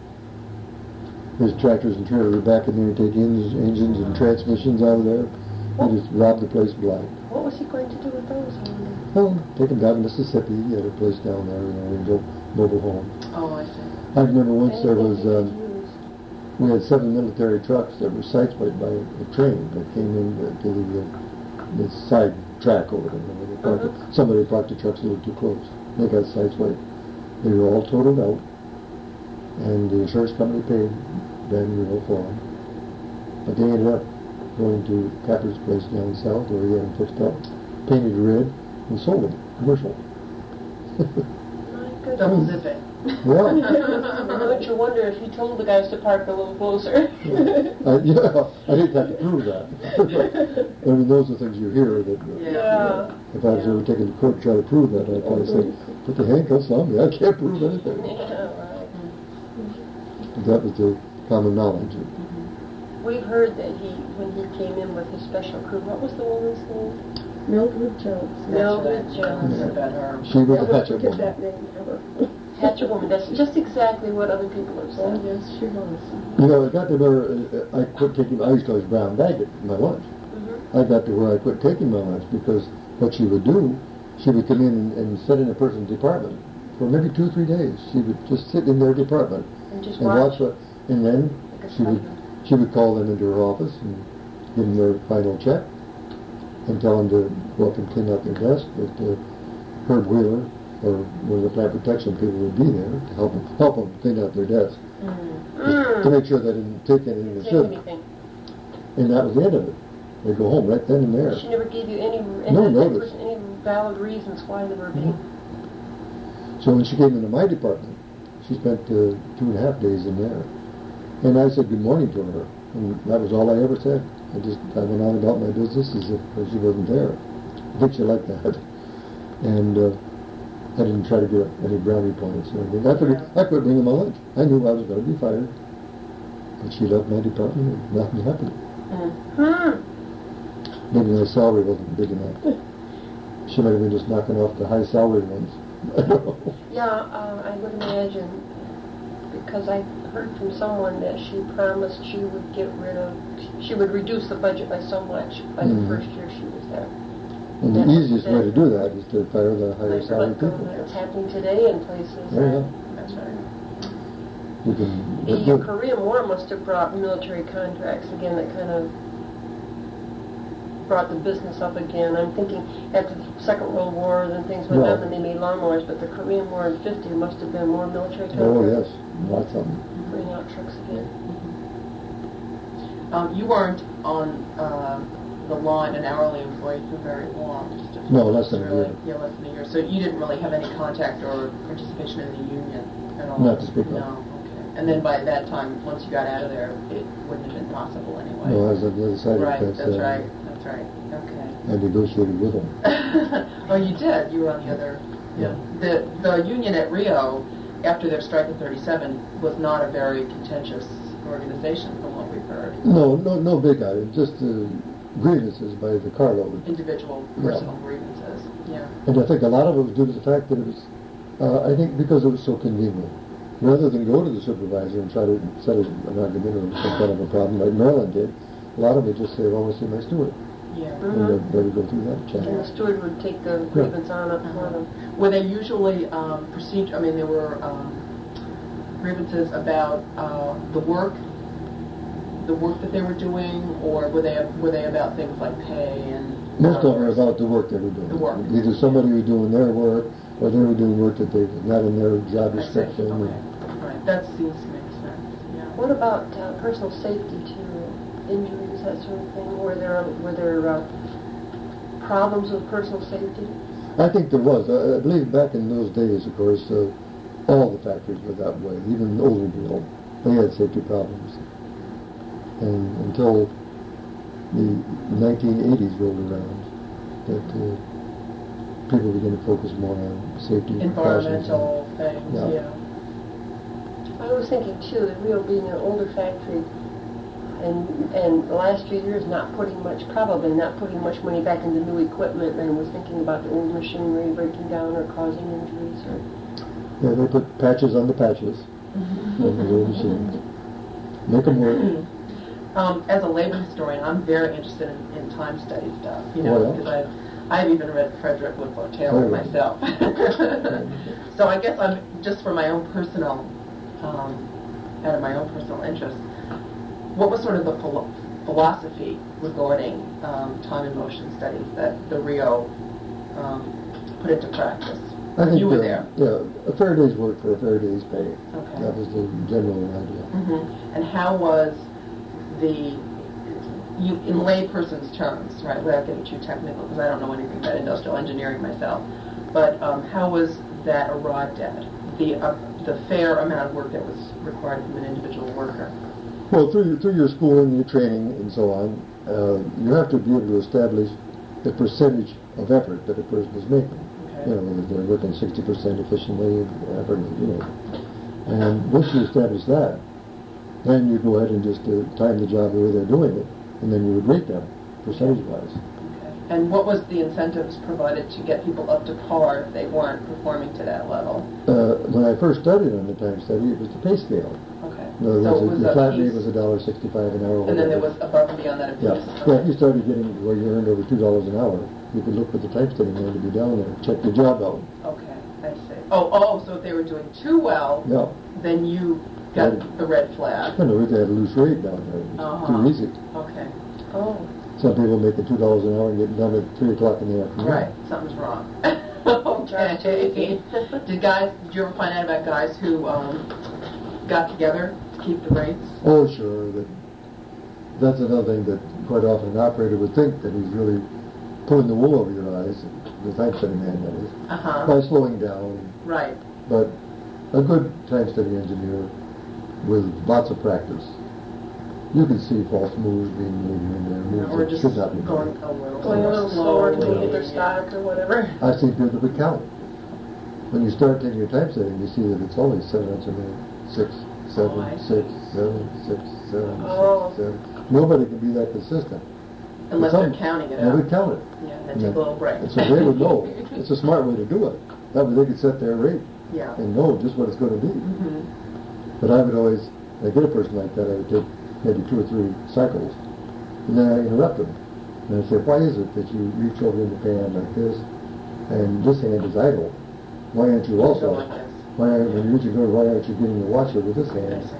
His tractors and trailers were back in there, take engines, engines and transmissions out of there. He just robbed the place blind. What was he going to do with those? I wonder? Well, take him down to Mississippi. He had a place down there, you know, and built mobile home. Oh, I see. I remember once there was, Anything he um, could use. we had seven military trucks that were sideswiped by a train that came in to the, uh, the side track over there. You know, they parked it- Uh-huh. Somebody parked the trucks a little too close. They got sideswiped. They were all totaled out, and the insurance company paid them, you know, for them. But they ended up going to Capper's place down south where he had them fixed up, painted red, and sold them, commercial. My goodness. Double zip it. Yeah. Don't you wonder if he told the guys to park a little closer? Uh, yeah, I didn't have to prove that. I mean, those are things you hear that uh, Yeah. if I was ever taken to court to try to prove that, I'd probably say, put the handcuffs on me, I can't prove anything. Yeah, right. But that was the common knowledge. We've heard that he, when he came in with his special crew, what was the woman's name? Mildred Jones. Mildred I Jones. heard about her. She was a Never hatchet forget woman. that name ever. Hatchet woman. That's just exactly what other people have Oh, said. yes, she was. You know, I got to where uh, I quit taking, I used to always brown bag it, my lunch. Mm-hmm. I got to where I quit taking my lunch because what she would do, she would come in and, and sit in a person's department for maybe two or three days. She would just sit in their department And just and watch. watch what, and then Like a she would spider. she would call them into her office and give them their final check and tell them to go up and clean out their desk. That uh, Herb Wheeler or one of the plant protection people would be there to help them help them clean out their desk Mm. to make sure they didn't take anything they Take shouldn't. anything. And that was the end of it. They'd go home right then and there. She never gave you any, any, No notice. any valid reasons why they were being. So when she came into my department, she spent uh, two and a half days in there. And I said good morning to her. And that was all I ever said. I just, I went on about my business as if she wasn't there. I think she liked that. And uh, I didn't try to get any brownie points or anything. I, figured, I quit bringing my lunch. I knew I was going to be fired. But she left my department and nothing happened. Hmm. Maybe my salary wasn't big enough. She might have been just knocking off the high salary ones. I don't know. Yeah, uh, I would imagine, because I heard from someone that she promised she would get rid of, she would reduce the budget by so much by the Mhm. first year she was there. And the That's- easiest way to do that is to fire the higher Like, salary like, uh, people. It's happening today in places. Oh, yeah. That's right. You can But The the- Korean War must have brought military contracts again that kind of brought the business up again. I'm thinking after the Second World War and things went Well- down and they made lawnmowers, but the Korean War in fifty must have been more military contracts. Oh, yes, lots of them. Bringing out trucks again. Um, you weren't on um, the line, an hourly employee, for very long. Just a- No, less than a really- year. Yeah, less than a year. So you didn't really have any contact or participation in the union at all? Not to speak of. No, okay. And then by that time, once you got out of there, it wouldn't have been possible anyway. No, I was on the other side Right, of the fence. that's uh, right, that's right, okay. I negotiated with them. Oh, you did, you were on the other, Yeah. The, the union at Rio, after their strike in thirty-seven, was not a very contentious organization from what we've heard. No, no, no big item, just uh, grievances by the carload. Individual, Yeah. personal grievances, yeah. And I think a lot of it was due to the fact that it was, uh, I think because it was so convenient. Rather than go to the supervisor and try to settle an argument or some kind of a problem like Maryland did, a lot of it just say, well, I want to see my steward. Yeah. And they, they would go through that And the channel. steward would take the grievance on up for them. Were they usually um, procedure, I mean, there were um, grievances about uh, the work, the work that they were doing, or were they were they about things like pay and Most of them are hours? about the work they were doing. The work. Either somebody was doing their work, or they were doing work that they not in their job I see. description. Okay. Right. That seems to make sense. Yeah. What about uh, personal safety too? Injuries, that sort of thing? Were there were there uh, problems with personal safety? I think there was. I, I believe back in those days, of course, uh, all the factories were that way. Even Olderville, they had safety problems. And until the nineteen eighties rolled around, that uh, people began to focus more on safety precautions. Environmental things. Yeah. Yeah. I was thinking too, that Rio being an older factory, and and the last few years not putting much, probably not putting much money back into new equipment, and was thinking about the old machinery breaking down or causing injuries. Or Yeah, they put patches on the patches on the old machines. Make them work. Um, as a labor historian, I'm very interested in, in time study stuff, you know, Oh, yeah? because I've, I've even read Frederick Winslow Taylor Oh, yeah. myself. So I guess I'm, just for my own personal, um, out of my own personal interest, what was sort of the philo- philosophy regarding um, time and motion studies that the Rio um, put into practice? I think You were uh, there. Yeah, a fair day's work for a fair day's pay. Okay. That was the general idea. hmm And how was the, you, in layperson's terms, right, without getting too technical, because I don't know anything about industrial engineering myself, but um, how was that arrived at, the uh, the fair amount of work that was required from an individual worker? Well, through your, through your schooling, your training, and so on, uh, you have to be able to establish the percentage of effort that a person is making. Okay. You know, whether they're working sixty percent efficiently, effort, you know. And once you establish that, then you go ahead and just uh, time the job the way they're doing it, and then you would rate them percentage-wise. Okay. And what was the incentives provided to get people up to par if they weren't performing to that level? Uh, when I first started on the time study, it was the pay scale. Okay. In other So it words, was the a flat piece, rate was a dollar sixty-five an hour. and then there whatever. was above and beyond that a piece. Yeah, yeah. If you started getting where you earned over two dollars an hour, you could look for the type study man to be down there, check the job out. Okay, I see. Oh, oh, so if they were doing too well, Yeah, then you got Right. the red flag. I know they had a loose rate down there. It was Uh-huh. too easy. Okay. oh, Some people making two dollars an hour and getting done at three o'clock in the afternoon. Right, something's wrong. Okay. Did guys, did you ever find out about guys who um, got together to keep the rates? Oh, sure. That that's another thing that quite often an operator would think that he's really pulling the wool over your eyes, the time study man that is, Uh-huh. by slowing down. Right. But a good time study engineer with lots of practice, you can see false moves being made here and there, moves Or that just should not be going made. a little, going a little slower to slowly. get their stock or whatever. I've seen people that count. When you start taking your time setting, you see that it's only seven inches a minute, six, seven, Oh, I six, seven, six, seven, Oh. six, seven. Nobody can be that consistent. Unless Some- they're counting it They out. would count it. Yeah, then take a little break. And so they would know. It's a smart way to do it. That way they could set their rate Yeah. and know just what it's going to be. Mm-hmm. But I would always, when I get a person like that, I would take maybe two or three cycles, and then I interrupt them. And I say, why is it that you reach over in the pan like this, and this hand is idle? Why aren't you Go also, like this. why aren't, when you're reaching over, why aren't you getting the watch over this I hand? see.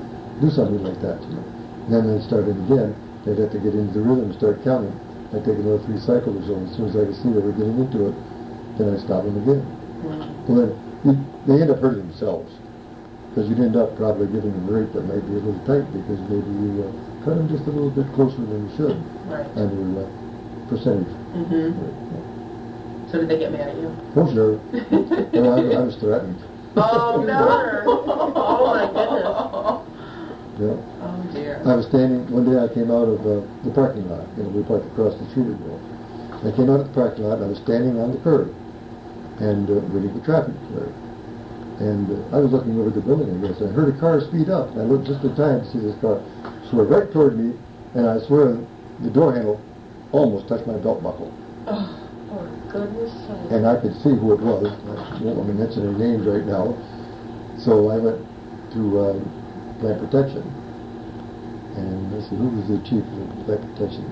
do something like that. You know. And then they started again. They'd have to get into the rhythm and start counting. I'd take another three cycles or so. As soon as I could see they were getting into it, then I'd stop them again. Mm-hmm. Well, then you, they end up hurting themselves because you'd end up probably giving them a rate that might be a little tight because maybe you uh, cut them just a little bit closer than you should Right. on your uh, percentage. Mm-hmm. So did they get mad at you? Oh, sure. Well, I, I was threatened. Oh, no. Oh, my goodness. Yeah. Oh, dear. I was standing, one day I came out of uh, the parking lot. You know, we parked across the street. I came out of the parking lot and I was standing on the curb and uh, waiting for traffic to clear. And uh, I was looking over the building, I guess. I heard a car speed up. And I looked just in time to see this car swerve right toward me, and I swear the door handle almost touched my belt buckle. Oh, for goodness sake. And I could see who it was. I won't mention any names right now. So I went to uh, Plant Protection. And I said, who was the chief of Plant Protection?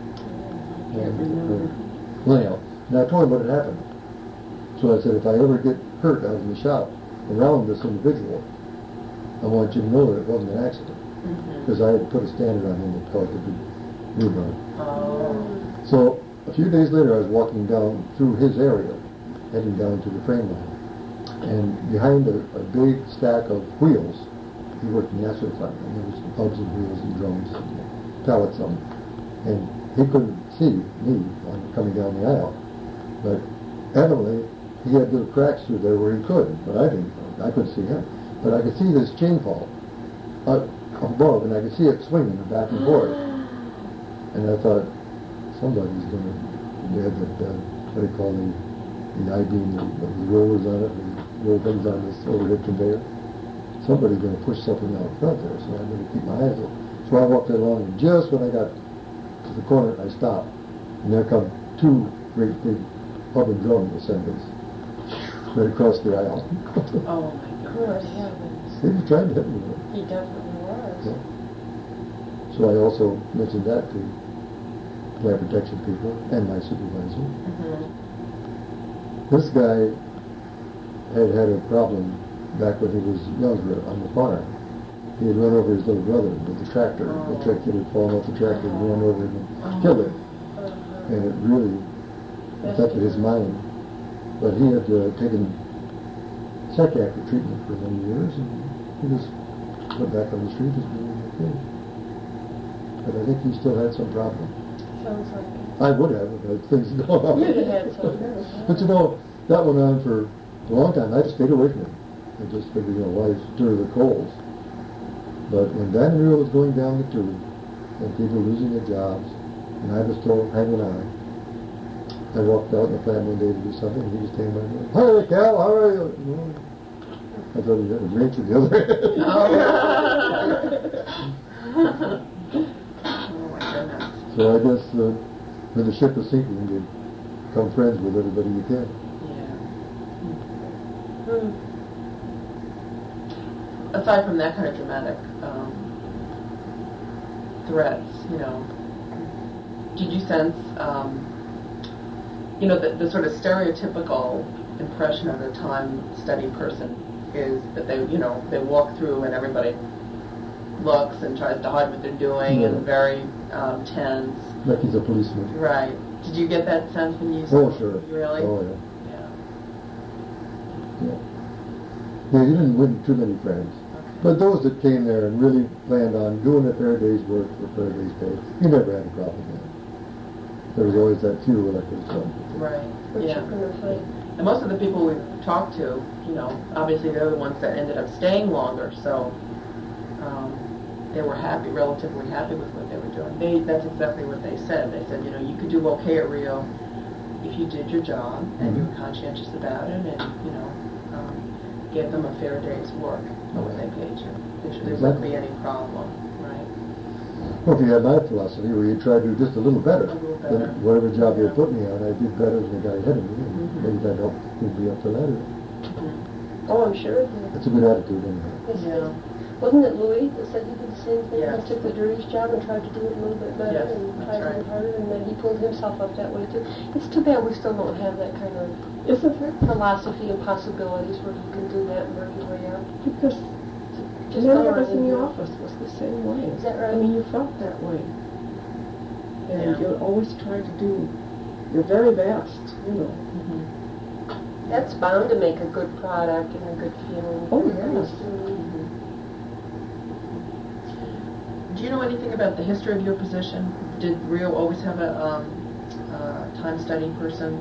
I can't remember. Well, anyhow, and I told him what had happened. So I said, if I ever get hurt out in the shop around this individual, I want you to know that it wasn't an accident. Because I had put a standard on him that caused a big rerun. Oh. So a few days later, I was walking down through his area, heading down to the frame line. And behind a, a big stack of wheels, he worked in the asphalt plant, and there was hubs and wheels and drums and pallets on them. And he couldn't see me on coming down the aisle. But evidently, he had little cracks through there where he could, but I didn't. I couldn't see him. But I could see this chain fall uh, above, and I could see it swinging back and forth. And I thought, somebody's going to, they had that, uh, what do you call the, the I-beam, the, the rollers on it, the roll things on this overhead conveyor. Somebody's going to push something out front there, so I better keep my eyes open. So I walked along, and just when I got to the corner, I stopped. And there come two great big pub and drum assemblies right across the aisle. Oh, my Good goodness. heavens. He was trying to hit me with it. He definitely was. Yeah. So I also mentioned that to plant protection people and my supervisor. Mm-hmm. This guy had had a problem back when he was younger on the farm. He had run over his little brother with the tractor. Oh. The tractor had fallen off the tractor and run over him and killed him. Uh-huh. And it really affected his mind. But he had uh, taken psychiatric treatment for many years, and he was put back on the street as being okay. But I think he still had some problem. Sounds like it. I would have if I had things going on. You'd have had some. But you know, that went on for a long time. I just stayed away from him. I just figured, you know, why stir the coals? But when Van Riel was going down the tube, and people losing their jobs, and I was still hanging on, I walked out in the plant one day to do something, and he was standing by me. Hi, Cal, how are you? You know, I thought he had a drink to the other end. Oh. Oh, my goodness. So I guess uh, when the ship is sinking, you become friends with everybody you can. Yeah. Hmm. Aside from that kind of dramatic um, threats, you know, did you sense, um, you know, the, the sort of stereotypical impression of the time study person is that they, you know, they walk through and everybody looks and tries to hide what they're doing Yeah. and very um, tense. Like he's a policeman. Right. Did you get that sense when you saw? Oh, sure. Really? Oh, yeah. Yeah. Yeah. Yeah, he didn't win too many friends. But those that came there and really planned on doing a fair day's work for fair day's pay, you never had a problem with it. There was always that few elected some. Right. What Yeah. you gonna find? And most of the people we've talked to, you know, obviously they're the ones that ended up staying longer, so um, they were happy, relatively happy with what they were doing. They, that's exactly what they said. They said, you know, you could do okay at Rio if you did your job and you were conscientious about it and, you know, um, gave them a fair day's work for what they paid you. There, there wouldn't be any problem, right? Well, if you had my philosophy where you try to do just a little better, A little better. then whatever job you put me on, I did better than the guy ahead of me, and Mhm. maybe that helped move me up the ladder. Oh, I'm sure it did. That's a good attitude, anyhow. Yes, it Yeah. is. Wasn't it Louis that said he did the same thing? Yes. He took the dirtiest job and tried to do it a little bit better Yes, and that's tried a right. little harder, and then he pulled himself up that way too. It's too bad we still don't have that kind of isn't there? philosophy and possibilities where you can do that and work your way up. Because just Many of gone us in the into- office was the same way. Is that right? I mean, you felt that way. And Yeah. you always tried to do your very best, you know. That's bound to make a good product and a good feeling. Oh, yes. Do you know anything about the history of your position? Did Rio always have a um, uh, time study person?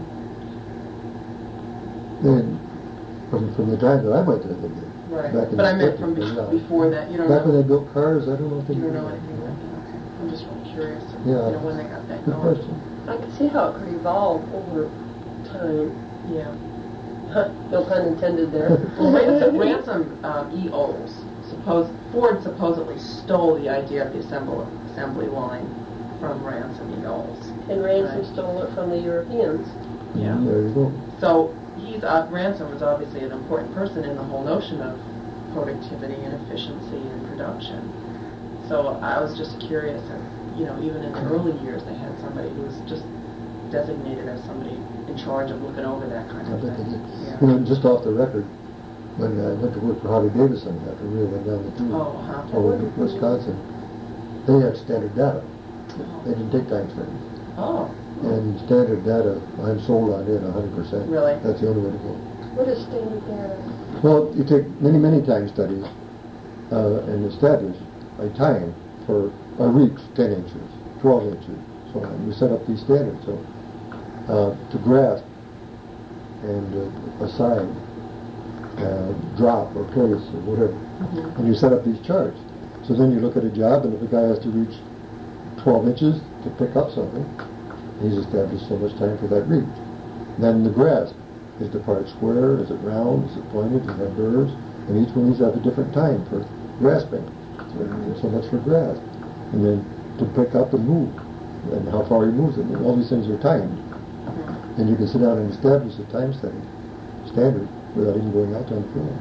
And from, from the time that I went there, they did. Right. Back in But the I meant from fifties, be- yeah. before that. You don't Back when know. they built cars, I don't know if they You don't did know that. anything about that. Okay. I'm just really curious. Yeah. You know when they got that Good going. question. I can see how it could evolve over time. Yeah. No pun intended there. Well, Ransom, Ransom um, E Os. Suppose Ford supposedly stole the idea of the assembly assembly line from Ransom E Os. And Ransom Right. stole it from the Europeans. Yeah. There you go. So he's uh, Ransom is obviously an important person in the whole notion of productivity and efficiency and production. So I was just curious if, you know, even in the early years they had somebody who was just designated as somebody in charge of looking over that kind I of bet they thing. did. Yeah. You know, just off the record, when I went to work for Harley Davidson after Rio went down the tube Oh, huh. over in Wisconsin, they had standard data. They didn't take time studies. Oh, And standard data, I'm sold on it one hundred percent. Really? That's the only way to go. What is standard data? Well, you take many, many time studies uh, and establish a time for a reach, ten inches, twelve inches, so on. You set up these standards. So uh, to grasp and uh, assign, uh, drop or place or whatever, Mhm. and you set up these charts. So then you look at a job, and if a guy has to reach twelve inches to pick up something, he's established so much time for that reach. Then the grasp. Is the part square? Is it round? Is it pointed? Does it have burrs? And each one needs to have a different time for grasping. So, so much for grasp. And then to pick up and move. And how far he moves it. And all these things are timed. And you can sit down and establish a time study standard without even going out on the floor.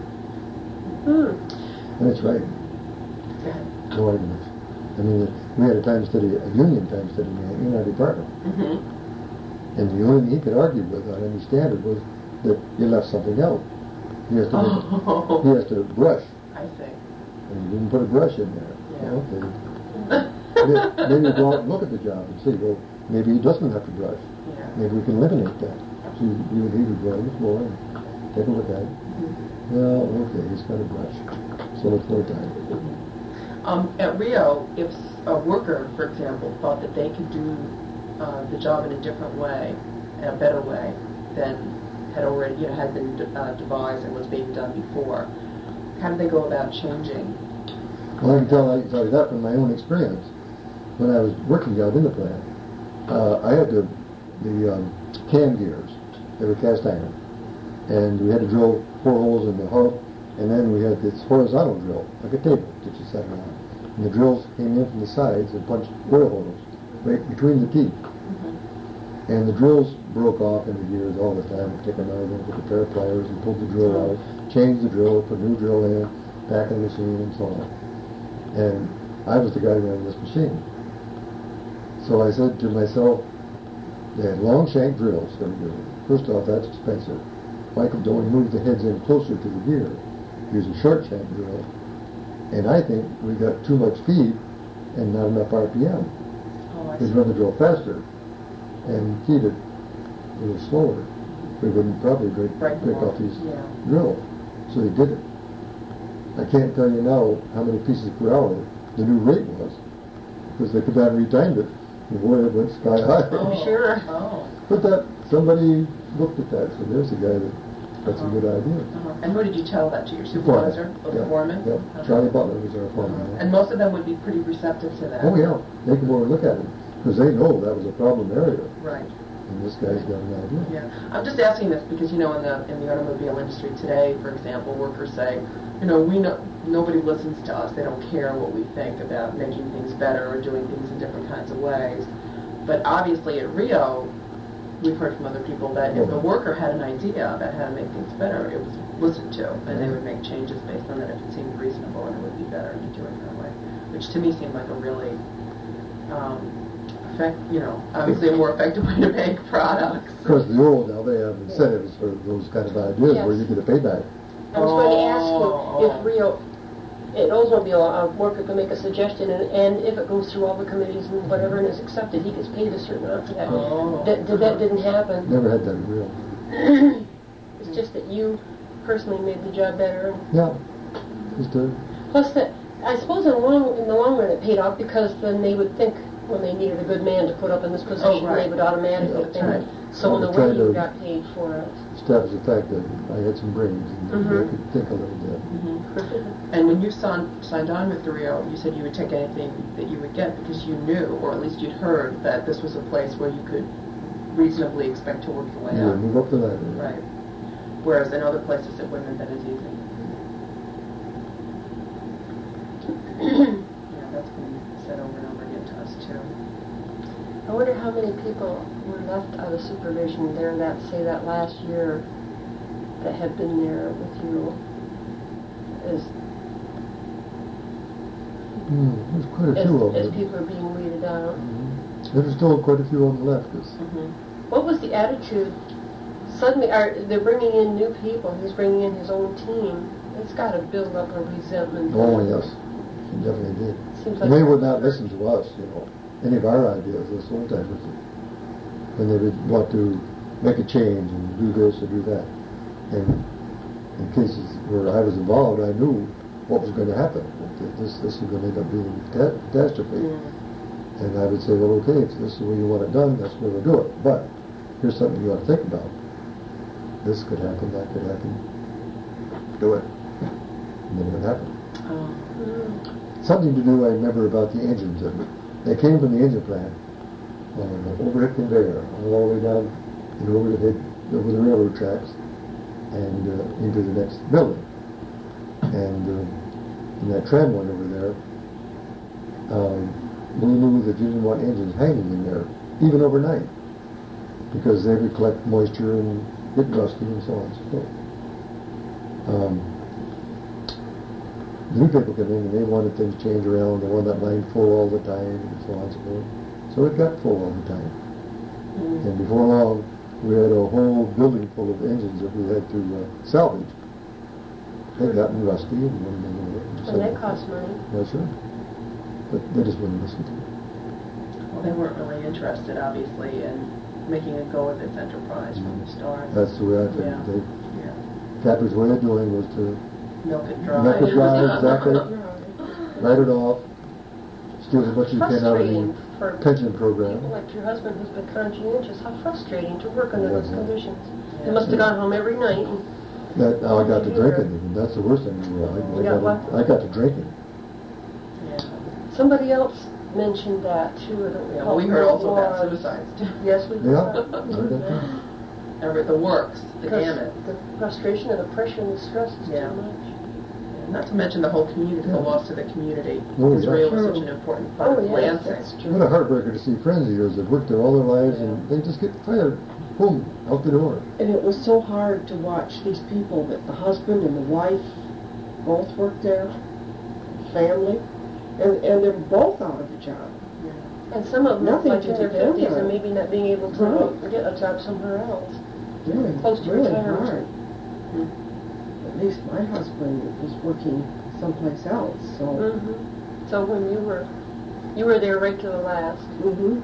Hmm. And it's right. No arguments. I mean, we had a time study, a union time study man in our department. Mm-hmm. And the only thing he could argue with on any standard was that you left something out. He has to, make, Oh. he has to brush, I see. and you didn't put a brush in there. Yeah. Okay. May- Maybe you go out and look at the job and see, well, maybe he doesn't have to brush. Yeah. Maybe we can eliminate that. So you, you and he would go on the floor and take a look at it. Well, okay, he's got a brush. So it's more time. Um, at Rio, if a worker, for example, thought that they could do uh, the job in a different way, in a better way than had already, you know, had been uh, devised and was being done before, how do they go about changing? Well, I can tell, I can tell you that from my own experience. When I was working out in the plant, uh, I had the, the um, cam gears. They were cast iron. And we had to drill four holes in the hub, and then we had this horizontal drill, like a table that you sat around. And the drills came in from the sides and punched oil holes right between the teeth. Mm-hmm. And the drills broke off in the gears all the time. We'd take them out and put a pair of pliers and pull the drill out, change the drill, put a new drill in, back in the machine, and so on. And I was the guy running this machine. So I said to myself, they had long shank drills. They were doing. First off, that's expensive. Why could don't we move the heads in closer to the gear? Use a short shank drill. And I think we got too much feed and not enough R P M. Oh, I We'd see. run the drill faster and feed it a little slower. We wouldn't probably break, Break break them off off, these yeah. drills. So they did it. I can't tell you now how many pieces per hour the new rate was, because they could not retimed it. And boy, it went sky high. Oh, Sure. Oh. But that, somebody looked at that, so there's a guy that, that's a good idea. Uh-huh. And who did you tell that to? Your supervisor? Or the Yeah. foreman? Yeah. Uh-huh. Charlie Butler was our foreman. Uh-huh. yeah. And most of them would be pretty receptive to that. Oh yeah, they come over and look at it, because they know that was a problem area, Right. and this guy's got an idea. Yeah, I'm just asking this because, you know, in the in the automobile industry today, for example, workers say, you know, we know nobody listens to us. They don't care what we think about making things better or doing things in different kinds of ways. But obviously at Rio, we've heard from other people that if the worker had an idea about how to make things better, it was listened to, and they would make changes based on that if it seemed reasonable and it would be better to do it that way, which to me seemed like a really um, effect, you know, obviously a more effective way to make products. Because the old, now they have incentives for those kind of ideas Yes. where you get a payback. I was going to ask Oh, you oh. if Rio an Oldsmobile uh, worker can make a suggestion, and, and if it goes through all the committees and whatever and is accepted, he gets paid a certain amount for that. Oh. That, that, that didn't happen. Never had that real. It's just that you personally made the job better. Yeah. Just a, Plus, that I suppose in the long in the long run it paid off, because then they would think when they needed a good man to put up in this position, Oh, right. they would automatically That's think right. so in I a was way trying you to- got paid for it. establish the fact that I had some brains and Mhm. I could think a little bit. Mm-hmm. And when you signed, signed on with the Rio, you said you would take anything that you would get because you knew, or at least you'd heard, that this was a place where you could reasonably expect to work your way Yeah, up. move up the ladder. Right. Whereas in other places it wouldn't have been as easy. Yeah, that's been said over and over again to us too. I wonder how many people were left out of supervision there that, say, that last year that had been there with you. As, Mm, there's quite a as, few of as them. people are being weeded out. Mhm. There's still quite a few on the left. 'Cause Mm-hmm. What was the attitude? Suddenly, are, they're bringing in new people. He's bringing in his own team. It's got to build up a resentment. Oh, yes. He definitely did. Seems like And they would not listen to us, you know, any of our ideas, those old timers. When they would want to make a change and do this or do that. And in cases where I was involved, I knew what was going to happen. That This, this was going to end up being a cat- catastrophe. Mm. And I would say, well, okay, if this is the way you want it done, that's where we'll do it. But here's something you ought to think about. This could happen, that could happen. Do it. And then it would happen. Oh. Mm. Something to do, I remember, about the engines. They came from the engine plant on an overhead conveyor all the way down and over the head, over the railroad tracks and uh, into the next building. And uh, in that tram line over there, um, we knew that you didn't want engines hanging in there, even overnight, because they would collect moisture and get rusty and so on and so forth. Um, new people came in and they wanted things changed around. They wanted that line full all the time and so on and so forth. So it got full all the time. Mm. And before long, we had a whole building full of engines that we had to uh, salvage. They gotten rusty and one thing And that costs money. That's right. But they just wouldn't listen to it. Well, they weren't really interested, obviously, in making a go of this enterprise from the start. That's the way I think. Yeah. They, Yeah. Captain's way of doing was to Milk it dry. milk it dry, exactly, Right. write it off, steal as much as you can out of Frustrating the for pension people program. like your husband who's been conscientious. How frustrating to work under those Yeah. conditions. Yeah. He must have gone home every night. And, That, now I got to Yeah. drinking, and that's the worst thing. I, You I, got got, what? I got to drinking. Yeah. somebody else mentioned that too. I don't Yeah, recall well, we heard who it also about was. suicides too. Yes, we Yeah. did. I heard that too. Every, the works, the Because gamut. the frustration and the pressure and the stress is Yeah. too much. Not to mention the whole community, the loss to the community. Oh, Because yeah. Rio was True. such an important part Oh, of yes, Lansing. that's true. What a heartbreaker to see friends of yours that worked there all their lives and Yeah. they just get fired. Boom, out the door. And it was so hard to watch these people that the husband and the wife both worked there, family, and, and they're both out of a job. And some of them, Nothing like to in their depend fifties, on. and maybe not being able to Right. get a job somewhere else. Really, Close to really retirement. hard. At least my husband was working someplace else, so. hmm So when you were, you were there right to the last. Mm-hmm.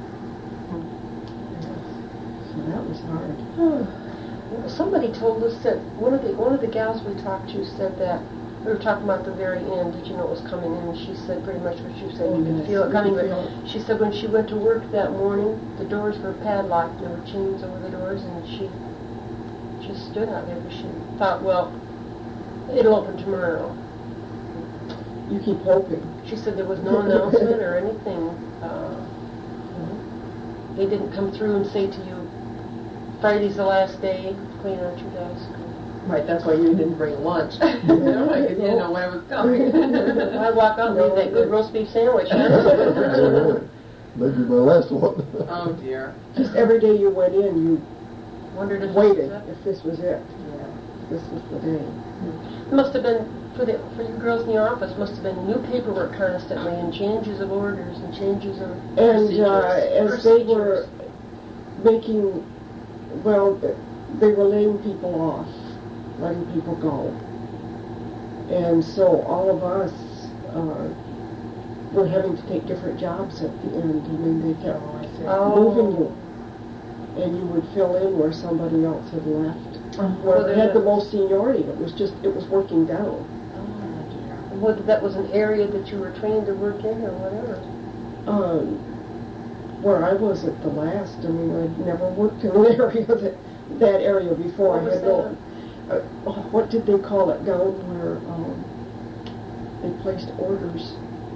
So that was hard. Somebody told us that one of the one of the gals we talked to said that we were talking about the very end. Did you know it was coming in? And she said pretty much what you said. Oh, you could yes, feel it you coming. could But feel it. she said when she went to work that morning, the doors were padlocked. There were chains over the doors, and she just stood out there. But she thought, well, it'll open tomorrow. You keep hoping. She said there was no announcement or anything. Uh, they didn't come through and say to you, Friday's the last day, clean out your desk. Right, that's why you didn't bring lunch. You know, like, you didn't know when it was coming. I walk out and leave that good roast beef sandwich. Maybe my last one. Oh dear. Just every day you went in, you Wondered if waited This, if this was it. Yeah. This was the day. it must have been for the for you girls in the office. Must have been new paperwork constantly and changes of orders and changes of And uh, procedures. as they were making, well, they were laying people off, letting people go. And so all of us uh, were having to take different jobs at the end. I mean, they kept Oh, I see. moving you. And you would fill in where somebody else had left. Oh, Where well, they had there's the a- most seniority. It was just, it was working down. Oh, dear. What, that was an area that you were trained to work in or whatever? Um, where I was at the last, I mean, I'd never worked in an area that, that area before. What I was had no, uh, oh, what did they call it down where um, they placed orders?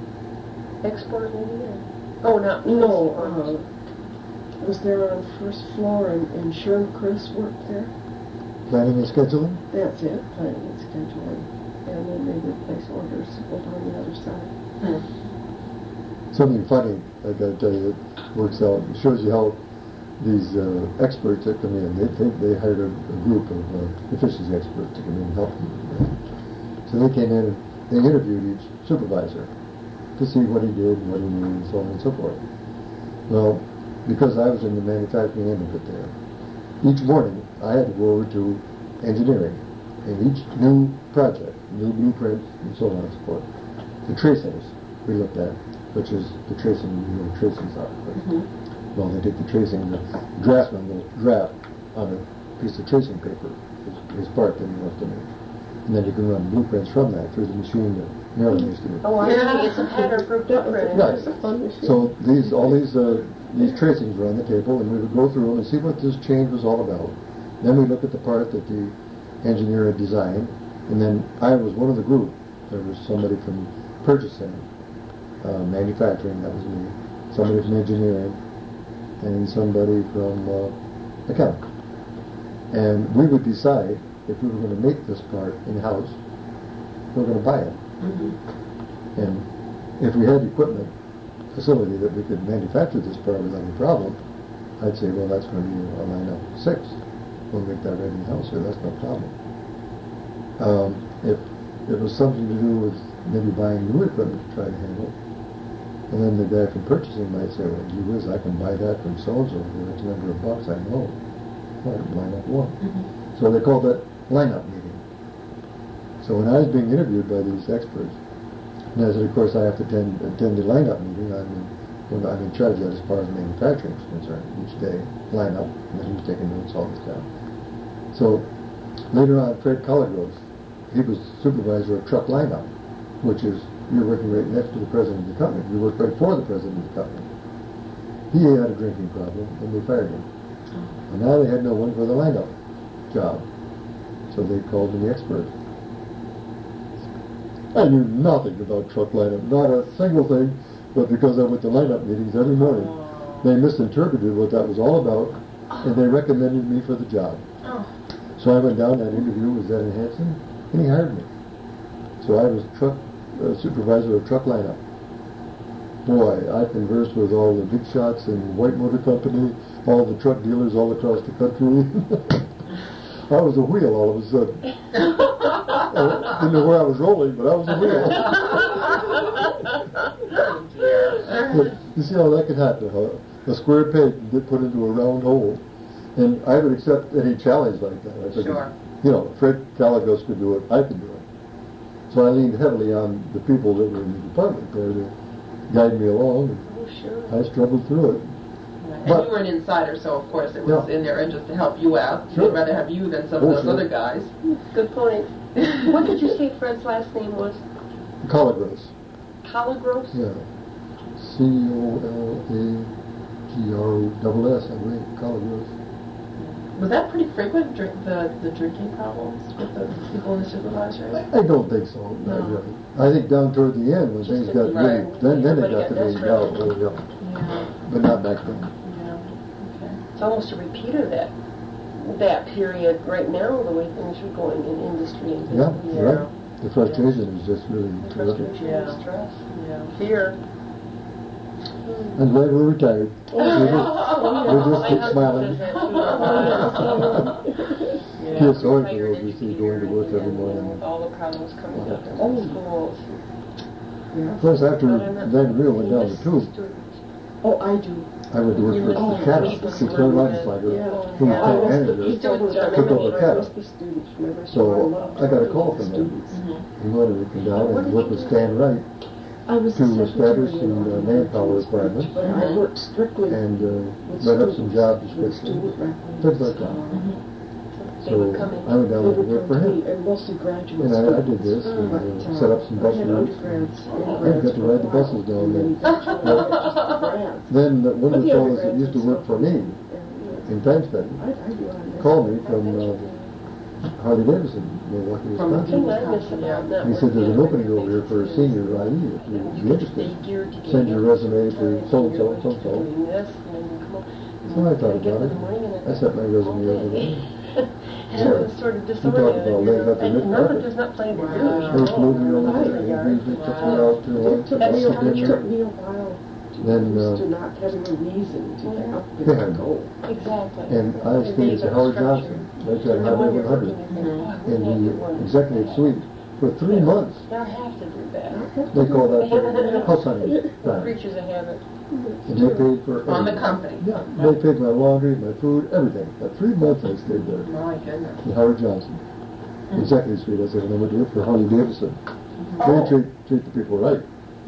Export maybe? Or? Oh, not No, police uh, was there on the first floor and, and Sharon Chris worked there? Planning and scheduling? That's it, planning and scheduling. And then they would place orders over on the other side. Something funny, I gotta tell you, that works out. It shows you how these uh, experts that come in, they think they hired a, a group of uh, efficiency experts to come in and help them. So they came in and they interviewed each supervisor to see what he did and what he knew and so on and so forth. Well, because I was in the manufacturing end of it there, each morning I had to go over to engineering, and each new project, new blueprint, and so on and so forth, the tracings we looked at, which is the tracing, you know, tracings out. Mm-hmm. Well, they take the tracing, the draftsman will draft on a piece of tracing paper his, his part that he wants to make. And then you can run blueprints from that through the machine that Marilyn used to do. Oh, I see. It's a pattern for blueprint. Right. It's a fun machine. So these, all these, uh, these tracings were on the table, and we would go through them and see what this change was all about. Then we looked at the part that the engineer had designed, and then I was one of the group. There was somebody from purchasing, uh, manufacturing, that was me, somebody from engineering, and somebody from uh, accounting. And we would decide if we were going to make this part in-house, we were going to buy it. Mm-hmm. And if we had equipment, facility that we could manufacture this part without any problem, I'd say, well, that's going to be a line up six. We'll make that right in-house here, that's no problem. Um, if it was something to do with maybe buying new equipment to try to handle, and then the guy from purchasing might say, well, gee whiz, I can buy that from so-and-so for X number of bucks, I know. Well, line up one. Mm-hmm. So they called that line-up meeting. So when I was being interviewed by these experts, and as of course I have to attend, attend the line-up meeting, I'm in, well, I'm in charge of that as far as manufacturing is concerned. Each day, line up, and then who's taking notes, all this stuff. So later on, Fred Colligros, he was supervisor of truck lineup, which is, you're working right next to the president of the company. You work right for the president of the company. He had a drinking problem, and they fired him. And now they had no one for the lineup job. So they called in the expert. I knew nothing about truck lineup, not a single thing, but because I went to lineup meetings every morning, they misinterpreted what that was all about, and they recommended me for the job. So I went down, that interview with Ed Hansen, and he hired me. So I was truck uh, supervisor of truck lineup. Boy, I conversed with all the big shots in White Motor Company, all the truck dealers all across the country. I was a wheel all of a sudden. I didn't know where I was rolling, but I was a wheel. But you see how that could happen, huh? A square peg can get put into a round hole. And I would accept any challenge like that. I figured, Sure. you know, Fred Caligos could do it, I could do it. So I leaned heavily on the people that were in the department there to guide me along. Oh, sure. I struggled through it. And But- you were an insider, so of course it was Yeah. in their interest to help you out. Sure. They'd rather have you than some Oh, of those sure. other guys. Good point. What did you say Fred's last name was? Caligos. Colligros? Yeah. C O L A G R O double S, I believe. Caligos. Was that pretty frequent, drink, the, the drinking problems with the people in the supervisory? I don't think so. Not No. really. I think down toward the end when Just things at got the really, end, then, then it everybody got to got be desperate. out, oh, yeah. Yeah, But not back then. yeah, okay. It's almost a repeat of that that period right now, the way things are going in industry and Yeah, business. you're right. The frustration is just really The terrific. frustration Yeah. and stress. Yeah. Fear. I'm glad we're retired. Oh, We're yeah. just, Oh, we're yeah. just My smiling. husband says that too. Yeah. Feel sorry for Retired those who see educator, going to work and, every you know, morning. with all the problems coming up in Oh. the schools. Yeah. Of course, after But I'm not Van Reel went down the famous tube, student. Oh, I do. I went to work for Oh, Shadow, yes, the town legislator, Yeah. who was I town was the manager, people who took over I Shadow. was the students from every So school. loved I got a working call with from the him. students. He wanted to come down and work with Stan Wright I was to the establish secretary the, uh, of manpower speech, requirements but I worked strictly and uh, with write up some students, job with descriptions, student records. things like that. Uh, They So would come in. I went They down there to would work come for to me, him. and mostly graduate And I, I did students. this and But, uh, uh, set up some I bus had routes. undergrads and I grads got to for a ride the while, buses down and then there. eventually I was just a grad. Then uh, one But of the the fellows that undergrads used to and work stuff, for me and, uh, in time study I, I do on this. called me from uh, Harley Davidson, Milwaukee, From the Thing Wisconsin. I miss about that He was said there's an the opening over here for a senior I E if you'd be interested. Send your resume to so-and-so, so-and-so. Doing this, and then you come up. So I thought I get about in the morning and it. I sent my resume over there. And it was sort of You talk disoriented. about laying out the And red none of carpet. it does not play the First moved me over there, he agreed to took me out to It lunch, took had me, a- some it took dinner. me a while to Then, get used uh, to not having a reason to get up Yeah. and go. Exactly. And I stayed at Howard Johnson, right there at Highway one hundred, in the executive suite for three months. Now I have to do that. They call that the house hunting time. Creatures of habit. And they paid for On the everything. company. Yeah, they paid my laundry, my food, everything. For three months I stayed there. My goodness. In Howard Johnson. Executive suite, I said, and I went to work for Harley Davidson. They Oh. treat, treat the people right.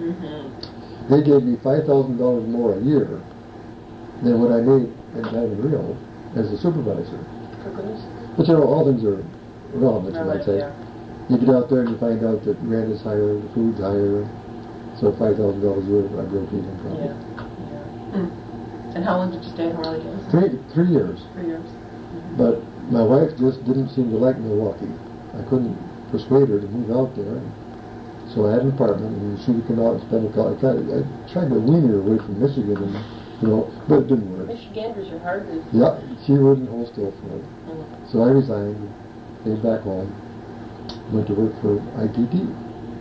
Mm-hmm. They gave me five thousand dollars more a year than what I made in Diamond Rio as a supervisor. For goodness. But you know, all things are relevant, you might say. Yeah. You get out there and you find out that rent is higher, the food's higher, so five thousand dollars a year I broke even from. Yeah. Yeah. Mm. And how long did you stay at Harley Davidson? Three, three years. Three years. But my wife just didn't seem to like Milwaukee. I couldn't persuade her to move out there. So I had an apartment, and she would come out and spend a couple. I, tried, I tried to wean her away from Michigan, and you know, but it didn't work. Michiganders are hard to... Yeah, she wouldn't hold still for it. Mm. So I resigned, came back home, went to work for I T T.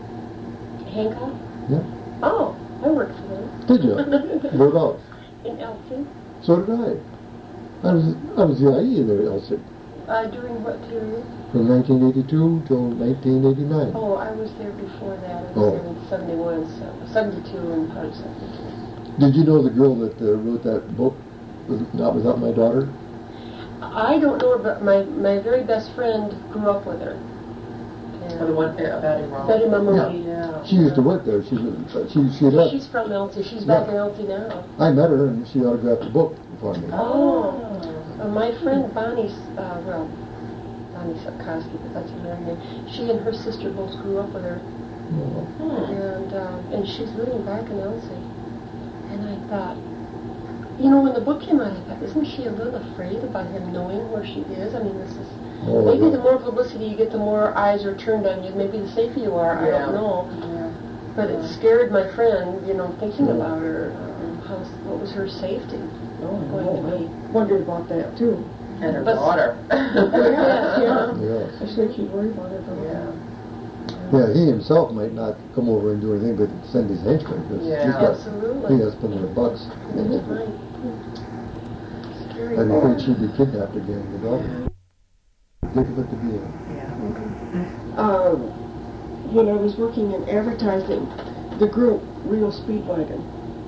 Hancock? Yeah. Oh, I worked for them. Did you? Whereabouts? In Elton. So did I. I was I was the I E there at L S I C Uh, during what period? from nineteen eighty-two till nineteen eighty-nine. Oh, I was there before that. I was Oh. there in seventy-one, so- seventy-two, and part of seventy-two. Did you know the girl that uh, wrote that book, With- Not Without My Daughter? I don't know her, but my, my very best friend grew up with her. Or the one uh, Betty Ross. Betty Mamoudi. Yeah. She used to work there. She was- she she left. She's from Elton. She's back Yeah. in Elton now. I met her and she autographed the book for me. Oh. Uh, my friend Bonnie, uh, well, Bonnie Sapkowski, but that's her married name. She and her sister both grew up with her, Oh. Hmm. and um, and she's living back in Elsie. And I thought, you know, when the book came out, I thought, isn't she a little afraid about him knowing where she is? I mean, this is Oh, maybe yeah. the more publicity you get, the more eyes are turned on you. Maybe the safer you are. I Yeah. don't know. Yeah. But it scared my friend, you know, thinking Yeah. about her. Um, how what was her safety Oh, going to I be? wondered about that too. And her But- daughter. Yeah, yeah. Yes. I think you'd worry about it. though. Yeah. Yeah, he himself might not come over and do anything but send his henchmen. 'Cause Yeah. he's got, Absolutely. he has plenty of bucks. That's right. Scary. I'm afraid she'd be kidnapped again, the daughter. Difficult to be in. Yeah. Um, when I was working in advertising, the group Real Speedwagon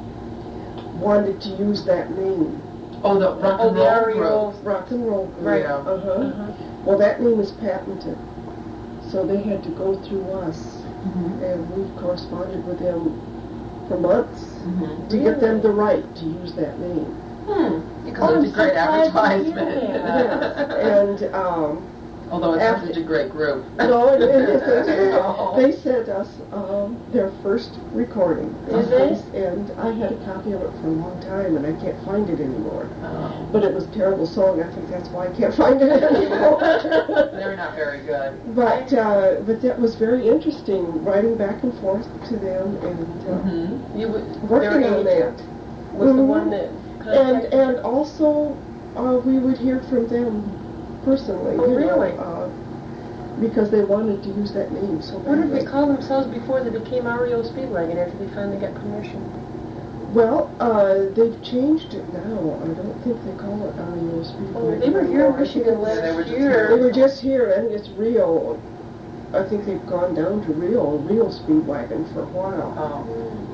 wanted to use that name, Oh, the rock Oh, and the roll Ariel. group. Rock and Roll Group. Right. Uh-huh. Uh-huh. Well, that name is patented, so they had to go through us, Mm-hmm. and we corresponded with them for months Mm-hmm. to get them the right to use that name. Hmm. Oh, It's a great I'm surprised to hear advertisement. Yes, and um, Although it's After- such a great group. no, it is. Oh. They sent us um, their first recording, Did they? and I had a copy of it for a long time, and I can't find it anymore. Oh. But it was a terrible song. I think that's why I can't find it anymore. They're not very good. But uh, but that was very interesting, writing back and forth to them and uh, Mm-hmm. You would, working their on agent that. was the Mhm. one that And contacted and also uh, we would hear from them personally. Oh, you really? Know, uh, because they wanted to use that name so What did badly. they call themselves before they became R E O Speedwagon after they finally got permission? Well, uh, they've changed it now. I don't think they call it R E O Speedwagon. Oh, they were here in anymore. I think Michigan it's- last they were just year. here. They were just here, and it's Rio. I think they've gone down to Rio, Rio Speedwagon for a while. Oh.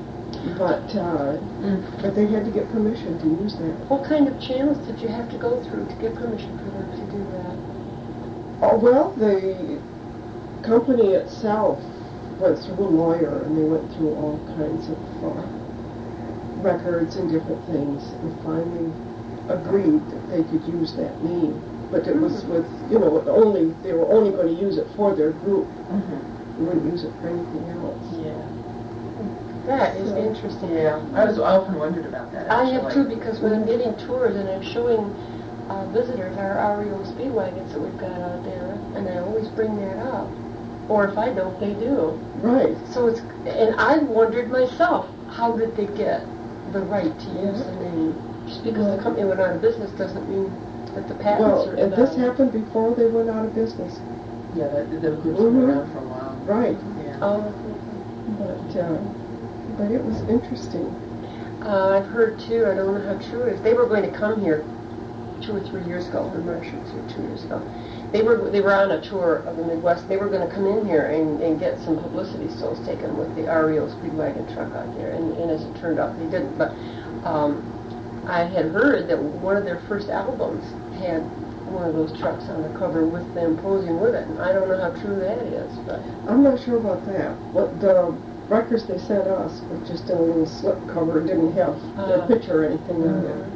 but uh, but they had to get permission to use that. What kind of channels did you have to go through to get permission for them to do that? Oh, well, the company itself went through a lawyer, and they went through all kinds of uh, records and different things, and finally agreed that they could use that name. But it was with, you know, only they were only going to use it for their group. Mm-hmm. They wouldn't use it for anything else. Yeah. That is So- interesting. Yeah. I was I often wondered about that. I have too, actually. because when I'm getting tours and I'm showing uh, visitors our R E O speed wagons that we've got out there, and I always bring that up. Or if I don't, they do. Right. So it's, and I wondered myself, how did they get the right to use the name? Just because the company went out of business doesn't mean that the patents Well, are and this valid. happened before they went out of business. Yeah, the, the group's Mhm. been around for a while. Right. Yeah. Oh, But uh, but it was interesting. uh, I've heard too, I don't know how true it is, they were going to come here two or three years ago, I'm not sure, two or two years ago. They were they were on a tour of the Midwest. They were going to come in here and, and get some publicity stills taken with the R E O Speedwagon truck out there, and, and as it turned out, they didn't. But um, I had heard that one of their first albums had one of those trucks on the cover with them posing with it, and I don't know how true that is, but I'm not sure about that. What the records they sent us were just in a little slip cover. It didn't have their Uh, picture or anything on there.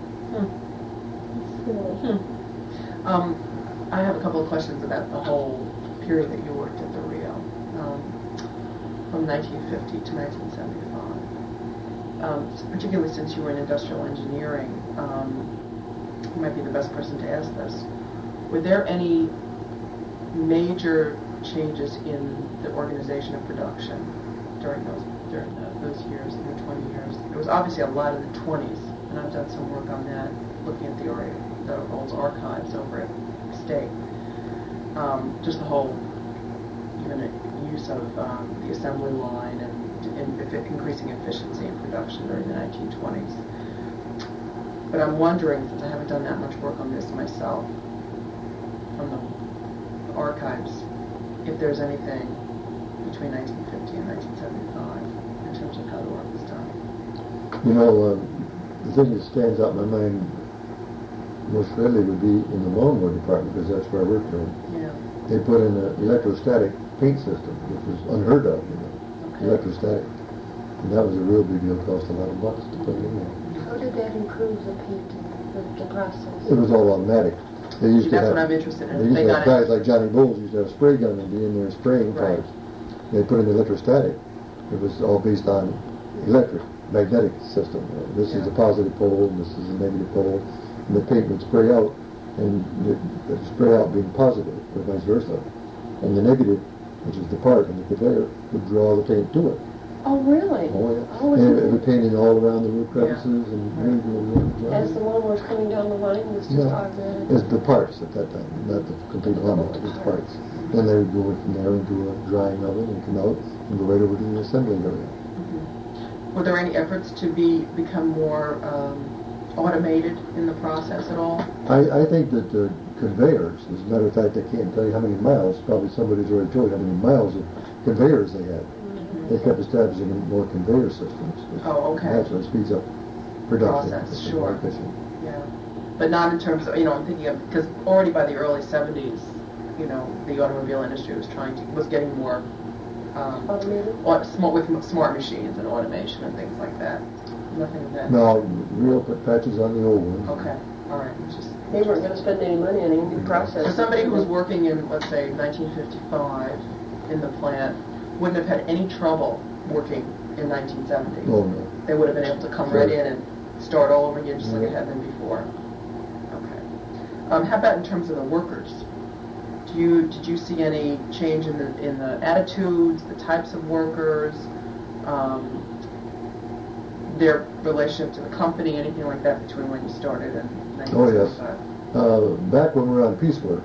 So, Um, I have a couple of questions about the whole period that you worked at the Rio, um, from nineteen fifty to nineteen seventy-five. Um, particularly since you were in industrial engineering, um, you might be the best person to ask this. Were there any major changes in the organization of production during those during the, those years, in the twenty years? There was obviously a lot in the twenties, and I've done some work on that, looking at the, the old archives over at State. Um, just the whole, even a use of um, the assembly line and, and if increasing efficiency in production during the nineteen twenties. But I'm wondering, since I haven't done that much work on this myself, from the archives, if there's anything between nineteen fifty and nineteen seventy-five in terms of how the work was done. You know, um, the thing that stands out in my mind most readily would be in the lawnmower department, because that's where I worked for. Yeah. They put in an electrostatic paint system, which was unheard of, you know, Okay. electrostatic. And that was a real big deal, cost a lot of bucks to put it in there. how did that improve the painting, the, the process? It was all automatic. They used See, to that's have, what I'm interested in. They used They to have got it. guys like Johnny Bowles used to have a spray gun and be in there spraying Right. cars. They put in electrostatic. It was all based on electric, magnetic system. Uh, This is Yeah. a positive pole, and this is a negative pole, and the paint would spray out, and it would spray out being positive, or vice versa. And the negative, which is the part in the conveyor, would draw the paint to it. Oh, really? Oh, yeah. Oh, and it, it's- it would paint in all around the root Yeah. crevices and really, really, really As the lawnmower's coming down the line, it was just No. automatic. It's the parts at that time, not the complete lawnmower, just the parts. Then they would go from there into a drying oven and come out and go right over to the assembly area. Were there any efforts to be become more um, automated in the process at all? I, I think that the conveyors, as a matter of fact, I can't tell you how many miles, probably somebody's already told you how many miles of conveyors they had. They kept establishing more conveyor systems. which Oh, okay. Naturally speeds up production. Process, It's sure. more efficient. Yeah, but not in terms of, you know, I'm thinking of, because already by the early seventies, you know, the automobile industry was trying to, was getting more, um, Automated? au- smart, with smart machines and automation and things like that. Nothing of that? Now, real put patches on the old ones. Okay, all right, it's just. They weren't going to spend any money on any new process. For somebody who was working in, let's say, nineteen fifty-five in the plant, wouldn't have had any trouble working in nineteen seventy. Oh, no. They would have been able to come right in and start all over again just like it had been before. Okay. Um, how about in terms of the workers? Do you did you see any change in the in the attitudes, the types of workers, um, their relationship to the company, anything like that between when you started and nineteen Oh, yes. seventy-five? Uh, back when we were on piecework,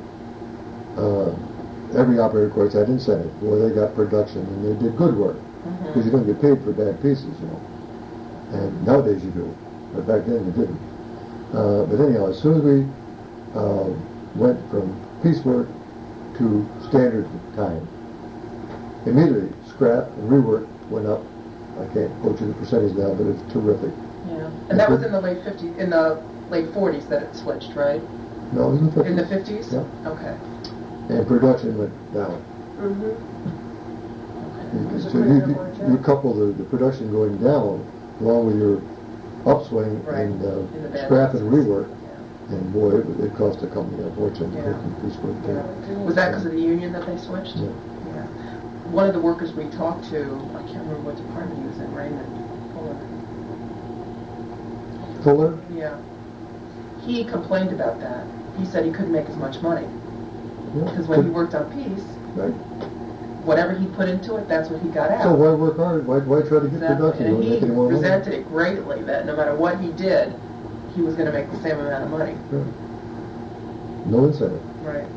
uh, every operator, of course, had incentive. Boy, they got production, and they did good work. Mm-hmm. Because you don't get paid for bad pieces, you know. And nowadays you do. But back then you didn't. Uh, but anyhow, as soon as we uh, went from piecework to standard time, immediately scrap and rework went up I can't quote you the percentage now, but it's terrific. Yeah. And that was in the late fifties, in the late forties that it switched, right? No, it was in the fifties. In the fifties? Yeah. Okay. And production went down. Mm-hmm. You, Was it so pretty you, good you, work, you yeah. couple the, the production going down along with your upswing Right. and uh, In the bad scrap and business. rework, Yeah. and boy, it, it cost the company a fortune to Yeah. get them to switch Yeah. to. Was that because of the union that they switched? Yeah. Yeah. One of the workers we talked to, I can't remember what department he was in, Raymond Fuller. Fuller? Yeah. He complained about that. He said he couldn't make as much money. Yeah. Because when he worked on Peace, Right. whatever he put into it, that's what he got out. So why work hard? Why, why try to get Exactly. production And going, he make any more money? resented it greatly, that no matter what he did, he was going to make the same amount of money. Right. No incentive. Right.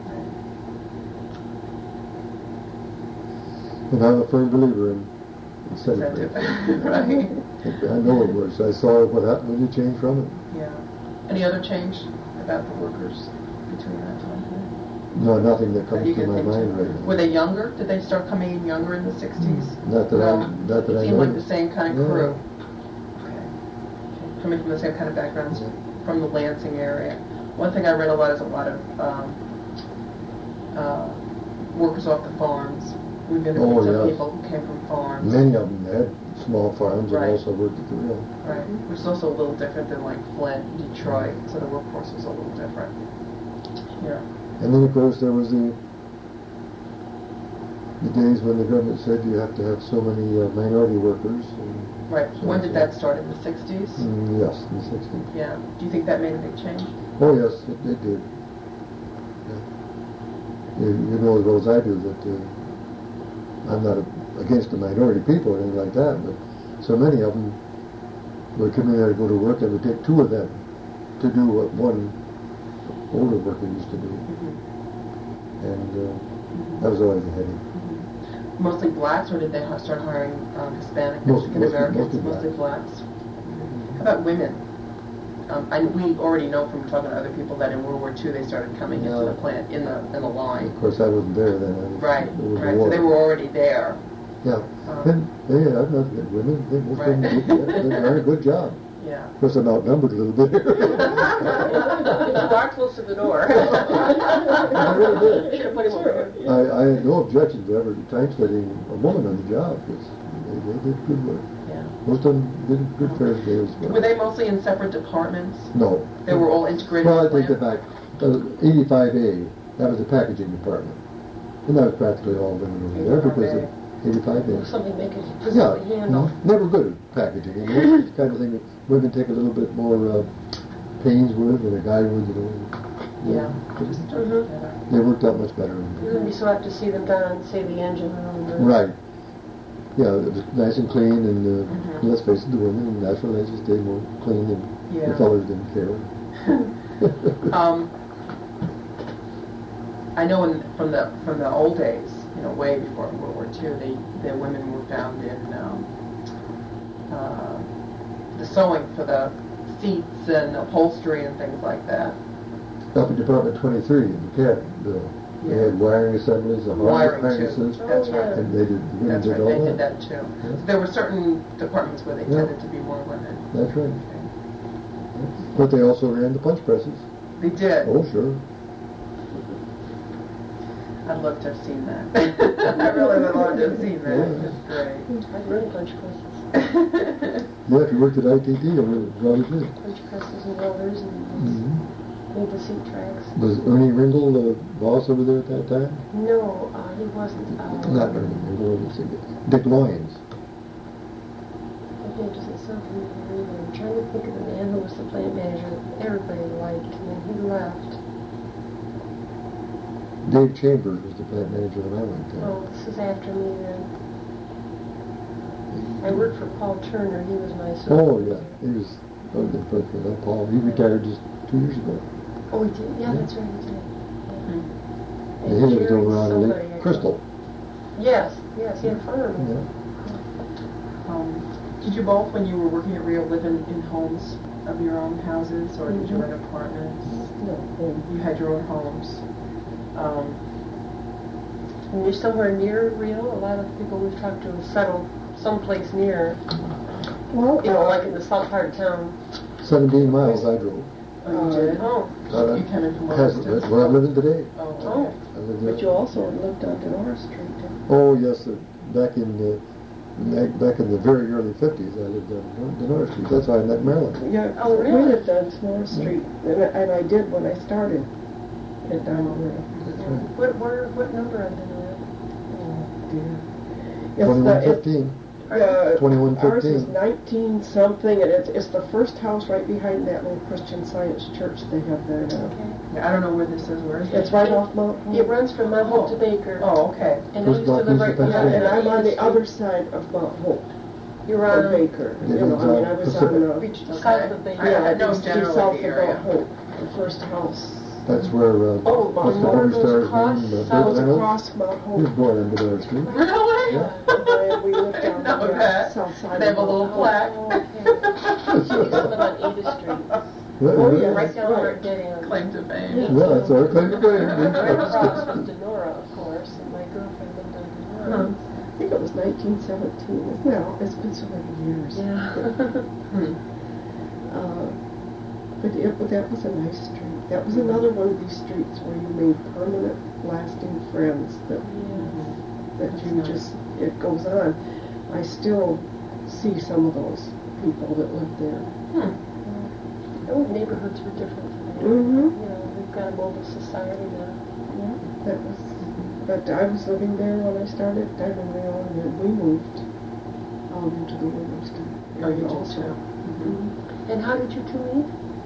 And I'm a firm believer in incentive. Incentive. Right. I know it works. I saw what happened when you changed from it. Yeah. Any other change about the workers between that time period? No, nothing that That comes you to can my think mind of? right now. Were they younger? Did they start coming in younger in the sixties? Not that No. I, not that I Seemed like the noticed. same kind of No. crew. Okay. Coming from the same kind of backgrounds, Yeah. from the Lansing area. One thing I read a lot is a lot of um, uh, workers off the farms. We've interviewed Oh, some yes. people who came from farms. Many of them had small farms Right. and also worked at the mill. Right, which is also a little different than like Flint, Detroit, so the workforce was a little different. Yeah. And then, of course, there was the the days when the government said you have to have so many uh, minority workers. And Right, so when on. did that start, in the sixties? Mm, yes, in the sixties. Yeah, do you think that made a big change? Oh, yes, it, it did. Yeah. You, you know as well as I do that uh, I'm not a, against the minority people or anything like that, but so many of them would come in there to go to work, and it would take two of them to do what one older worker used to do. Mm-hmm. And uh, that was always a headache. Mostly blacks, or did they ha- start hiring um, Hispanic, Most- Mexican mostly- Americans? mostly blacks. How about women? Um, I, we already know from talking to other people that in World War Two they started coming Yeah. into the plant, in the in the line. Of course, I wasn't there then. I was, Right, it was the right, so war. they were already there. Yeah. Um, And they had nothing against women. They, most of them Right. did, did a good job. Yeah. Of course, I'm outnumbered a little bit here. Walk close to the door. I really did. Should have put him over here. I, I had no objection to ever time studying a woman on the job because they, they did good work. Yeah. Most of them did a good fair day as well. Were they mostly in separate departments? No. They were all integrated Well, I in the take that plant? back. Uh, eighty-five A, that was the packaging department. And that was practically all women over there because of eighty-five A. Something they could Yeah, physically handle. no, never good at packaging. You know, it's the kind of thing that women take a little bit more uh, pains with than a guy would, you know. Yeah. Just- Mhm. They worked out much better. And then you still have to see them down and say the engine room. or- Right. Yeah, it was nice and clean, and uh, Mhm. let's face it, the women in natural they just stayed more clean, and Yeah. the fellas didn't care. Um, I know in, from the from the old days, you know, way before World War Two, they the women were found in um, uh, the sewing for the seats and upholstery and things like that. Up in Department twenty-three in the cabin bill, they Yeah. had wiring assemblies, the Wiring harnesses, too. That's Oh, right. yeah. and they did, the women That's did right. all They that. did that too. So there were certain departments where they Yeah. tended to be more women. That's right. But they also ran the punch presses. They did. Oh, sure. I'd love to have seen that. I really would love to have seen that. Yeah. It's great. I've run punch presses. Yeah, if you worked at I T T, you probably did. Punch presses and welders and Mm-hmm. made the seat tracks. Was Ernie Ringel the boss over there at that time? No, uh, he wasn't. Uh, Not Ernie Ringel, let's see. Dick Loyens. What name does it sound familiar? I'm trying to think of the man who was the plant manager that everybody liked, and then he left. Dave Chambers was the plant manager when I went there. Oh, this is after me then. I worked for Paul Turner. He was my Oh, supervisor. yeah. He was, oh, the for that Paul. He retired just two years ago. Oh, he did? Yeah, Yeah. that's right, he did. Mhm. Yeah. And he lived Jerry over on somebody, I Lake think. Crystal. Yes, yes, he had a farm. Yeah. Um, did you both, when you were working at Rio, live in, in homes of your own houses, or did you Mhm. rent apartments? No. You had your own homes. Um, And you're somewhere near Rio. A lot of the people we've talked to have settled someplace near, Well, you know, uh, like in the south part of town. Seventeen miles I drove. Oh, you did? Oh, Uh, You came in from hasn't- Williston? Where I'm living today. Oh, oh. okay. I live but there. you also lived on Denora Street, didn't you? Oh yes, uh, back in the back- back in the very early fifties, I lived on Denora Street. That's how I met Marilyn. Yeah, Oh, we really? lived on Denora Street, and I, and I did when I started at Denora. What, where, what number on Denora? Oh, dear. It's Twenty-one the- it's- fifteen. Yeah, twenty-one ours is fifteen. nineteen something, and it's, it's the first house right behind that little Christian Science church they have there now. Yeah, I don't know where this is. Where is it? It's right off Mount Hope. It runs from Mount Hope to Baker. Oh, okay. And First I used to block live east right of behind Yeah, and I'm on the Street. other side of Mount Hope, You're or on Baker. You Yeah, know, I mean, I it's was on on the, Beach- Okay. south of Baker. I- yeah, I know just generally south the of area. Mount Hope, the first house. That's where uh, Oh, what's the Mount movie star's Across- name? Uh, South Burt Reynolds? Across Mount He was Hope. born on Denora Street. Really? Yeah. And we lived down Know on the that. south side They have of a little Mount Hope. plaque. Oh, okay. I used to live on Ada Street. Oh, yeah. Right down where Right. it get in. Claim to fame. Yeah. Yeah, that's our claim to fame. Right across was Denora, of course, and my girlfriend lived on Denora. I think it was nineteen seventeen. Well, it's been so many years. Yeah. Hmm. Uh, but it, but that was a nice street. That was another one of these streets where you made permanent, lasting friends that that That's you nice. just, it goes on. I still see some of those people that live there. Hmm. Oh, neighborhoods were different. Mm-hmm. You know, we've got a mobile society now. Yeah, that was, but I was living there when I started Diamond Rail, and then we moved out into the Williamston Oh, you area did also. too. Mhm. And how did you two meet?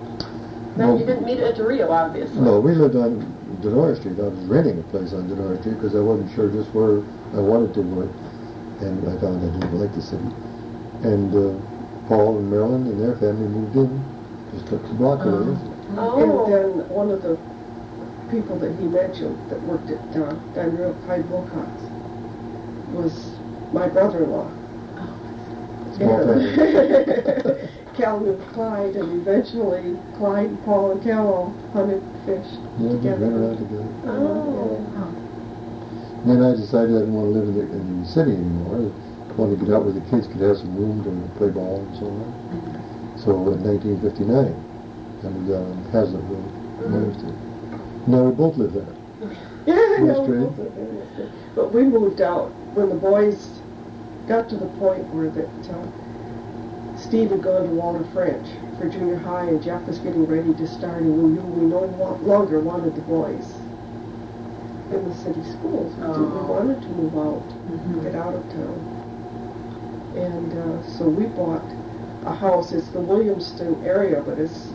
No, Well, you didn't meet at Rio, obviously. No, we lived on Denora Street. I was renting a place on Denora Street because I wasn't sure just where I wanted to work, and I found I didn't like the city. And uh, Paul and Marilyn and their family moved in just a block away. Oh. And then one of the people that he mentioned that worked at uh, Diamond Rail, Clyde Wilcox, was my brother-in-law. Small family. Cal knew Clyde, and eventually Clyde, Paul, and Cal all hunted fish Yeah, we together. ran around together. Oh. And then I decided I didn't want to live in the, in the city anymore. I wanted to get out where the kids could have some room to play ball and so on. So in nineteen fifty-nine, I moved out on Hazlitt Road, Williamston. Now we both live there. Yeah, That's no, great. both of them, that's good. But we moved out when the boys got to the point where that uh, Steve had gone to Walter French for junior high, and Jeff was getting ready to start, and we knew we no wa- longer wanted the boys in the city schools. We, did, we Oh. wanted to move out, Mhm. get out of town. And uh, so we bought a house. It's the Williamston area, but it's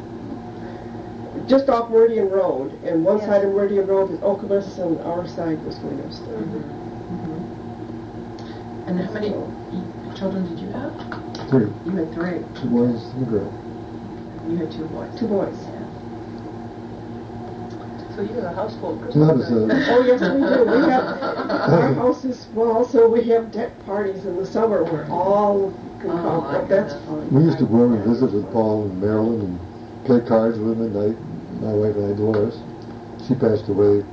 just off Meridian Road. And one Yes. side of Meridian Road is Okemos, and our side was Williamston. Mhm. And how many So- children did you have? Three, You had three. two boys and a girl. You had two boys. Two boys. So you have a house full of So that was Christmas. uh, Oh, yes, we do. We have, our house is small, so we have deck parties in the summer where all can Oh, come. my Oh, that's goodness. fun. we used to go over and visit with Paul and Marilyn and play cards with them at night. My wife and I, Dolores. She passed away,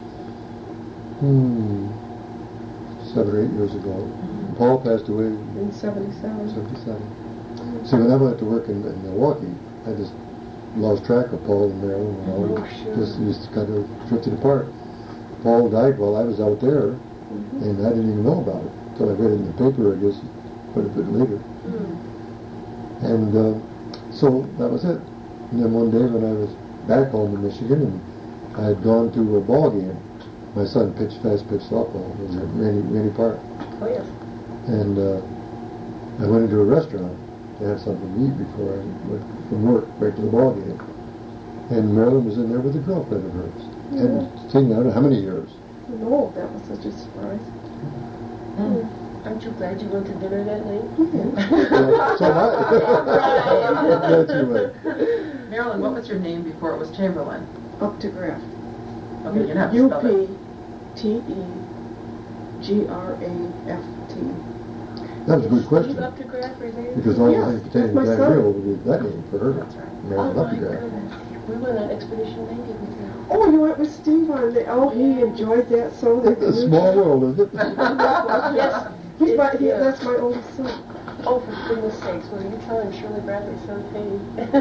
hmm, seven or eight years ago. Paul passed away in In seventy-seven. seventy-seven. See, when I went to work in, in Milwaukee, I just lost track of Paul and Marilyn and all. Oh, sure. Just, just kind of drifted apart. Paul died while I was out there, Mhm. and I didn't even know about it until I read it in the paper, I guess, quite a bit later. Hmm. And uh, so that was it. And then one day when I was back home in Michigan, and I had gone to a ball game. My son pitched fast pitch softball. It was at Rainy, Rainy Park. Oh, yes. And uh, I went into a restaurant to have something to eat before I went from work right to the ball game. And Marilyn was in there with a girlfriend of hers. And seen I don't know how many years. No, that was such a surprise. Mm. Aren't you glad you went to dinner that night? Uh, so I, that's your way. Marilyn, what was your name before it was Chamberlain? Up to Graft. Okay, you're not U spell it. P T E G R A F T. That was a good Steve question. up to Graf related? Because all Yes, the things pertaining that's to my that son. real would be that name for her. That's right. Oh, Marilyn my Updegraff. goodness. We went on Expedition ninety with you. Oh, you went with Steve on the, oh, he enjoyed that so. That It's a small world, isn't it? Yes, He's my, he, that's my oldest son. Oh, for goodness sakes, will you tell him Shirley Bradley's son paid?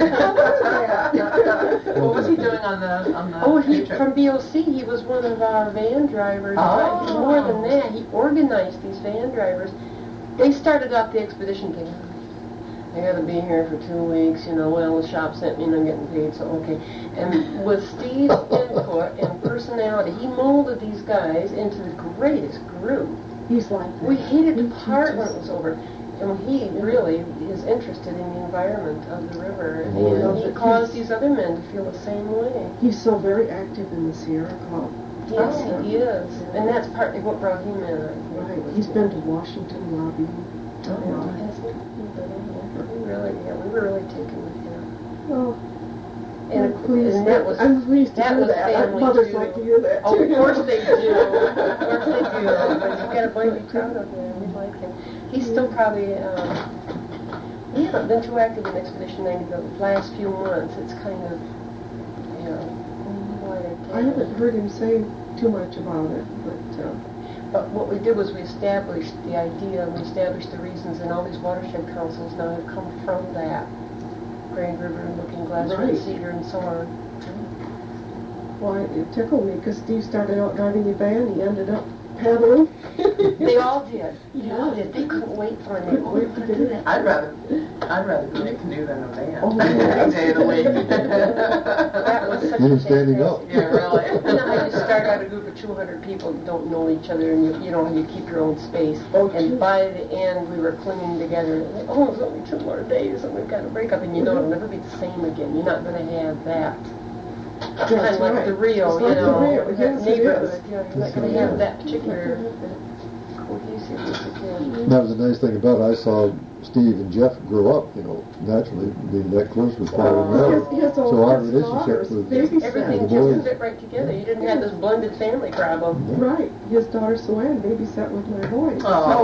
What was he doing on the on the Oh, he day trip? from B O C. He was one of our van drivers. Oh. But more than that, he organized these van drivers. They started out the expedition thing. I got to be here for two weeks. You know, well, the shop sent me, and I'm getting paid, so okay. And with Steve's input and personality, he molded these guys into the greatest group. He's like that. We hated to He part when teaches. it was over. And he really is interested in the environment of the river. Oh, yeah. And he caused these other men to feel the same way. He's so very active in the Sierra Club. Yes, Oh. he is. And that's partly what brought him in. I think. Right. He's been to Washington lobbying. Oh, has he? We really, yeah, we were really taken with him. Oh, And, I'm pleased. and that was, I'm pleased to that hear was that. family Mothers too. like to hear that Oh, too. of course they do. Of course they do. But you got to boy be proud of him. We like him. He's still probably. Um, we haven't been too active in Expedition ninety the last few months. It's kind of, you know, quiet. I haven't heard him say too much about it, but uh, But what we did was we established the idea, we established the reasons, and all these watershed councils now have come from that. Grand River, Looking Glass, Right. Red Cedar, and so on. why it tickled me because Steve started out driving the van. He ended up paddling. They all did. They Yeah. all did. They couldn't wait for it. They Couldn't oh, wait we to could get do it. that. I'd rather I'd rather go in a canoe than a van. Oh, Any day of the week. That was such Even a standing up. fantastic- Yeah, really. You know how you start out a group of two hundred people who don't know each other, and you, you know how you keep your own space. Oh, and true. by the end, we were clinging together. And like, oh, it's only two more days, and we've got to break up. And you know, it'll never be the same again. You're not going to have that. That's kind of like right. the Rio, It's you like the know, Rio. that Yes, it neighborhood. is. You know, you're not That's going to right. have that particular cohesiveness again. That was the nice thing about it. I saw Steve and Jeff grow up, you know, naturally being that close with Paul and He Mary. has, he has all So our his relationship daughters with babysat. Everything the just boys. fit right together. You didn't have this blended family problem. Right. His daughter Suanne babysat with my boys.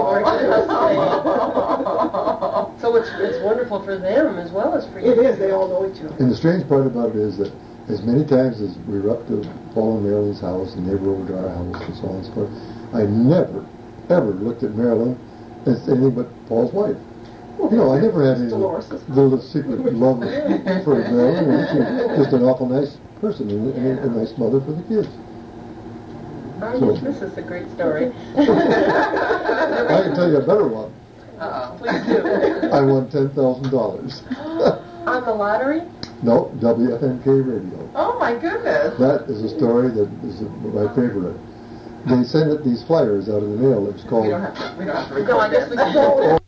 Oh. So it's it's wonderful for them as well as for you. It is. They all know each other. And the strange part about it is that as many times as we were up to Paul and Marilyn's house and they were over to our house and so on and so forth, I never, ever looked at Marilyn as anything but Paul's wife. You know, I never had any Dolores' little secret love for Marilyn. And she's just an awful nice person and, and a, a nice mother for the kids. Oh, So- yes, this is a great story. I can tell you a better one. Uh-oh. Please do. I won ten thousand dollars. On the lottery? No, W F M K radio. Oh my goodness. That is a story that is my favorite. They send it these flyers out of the mail. It's We called don't have to we don't have to No, I record guess this. we can go.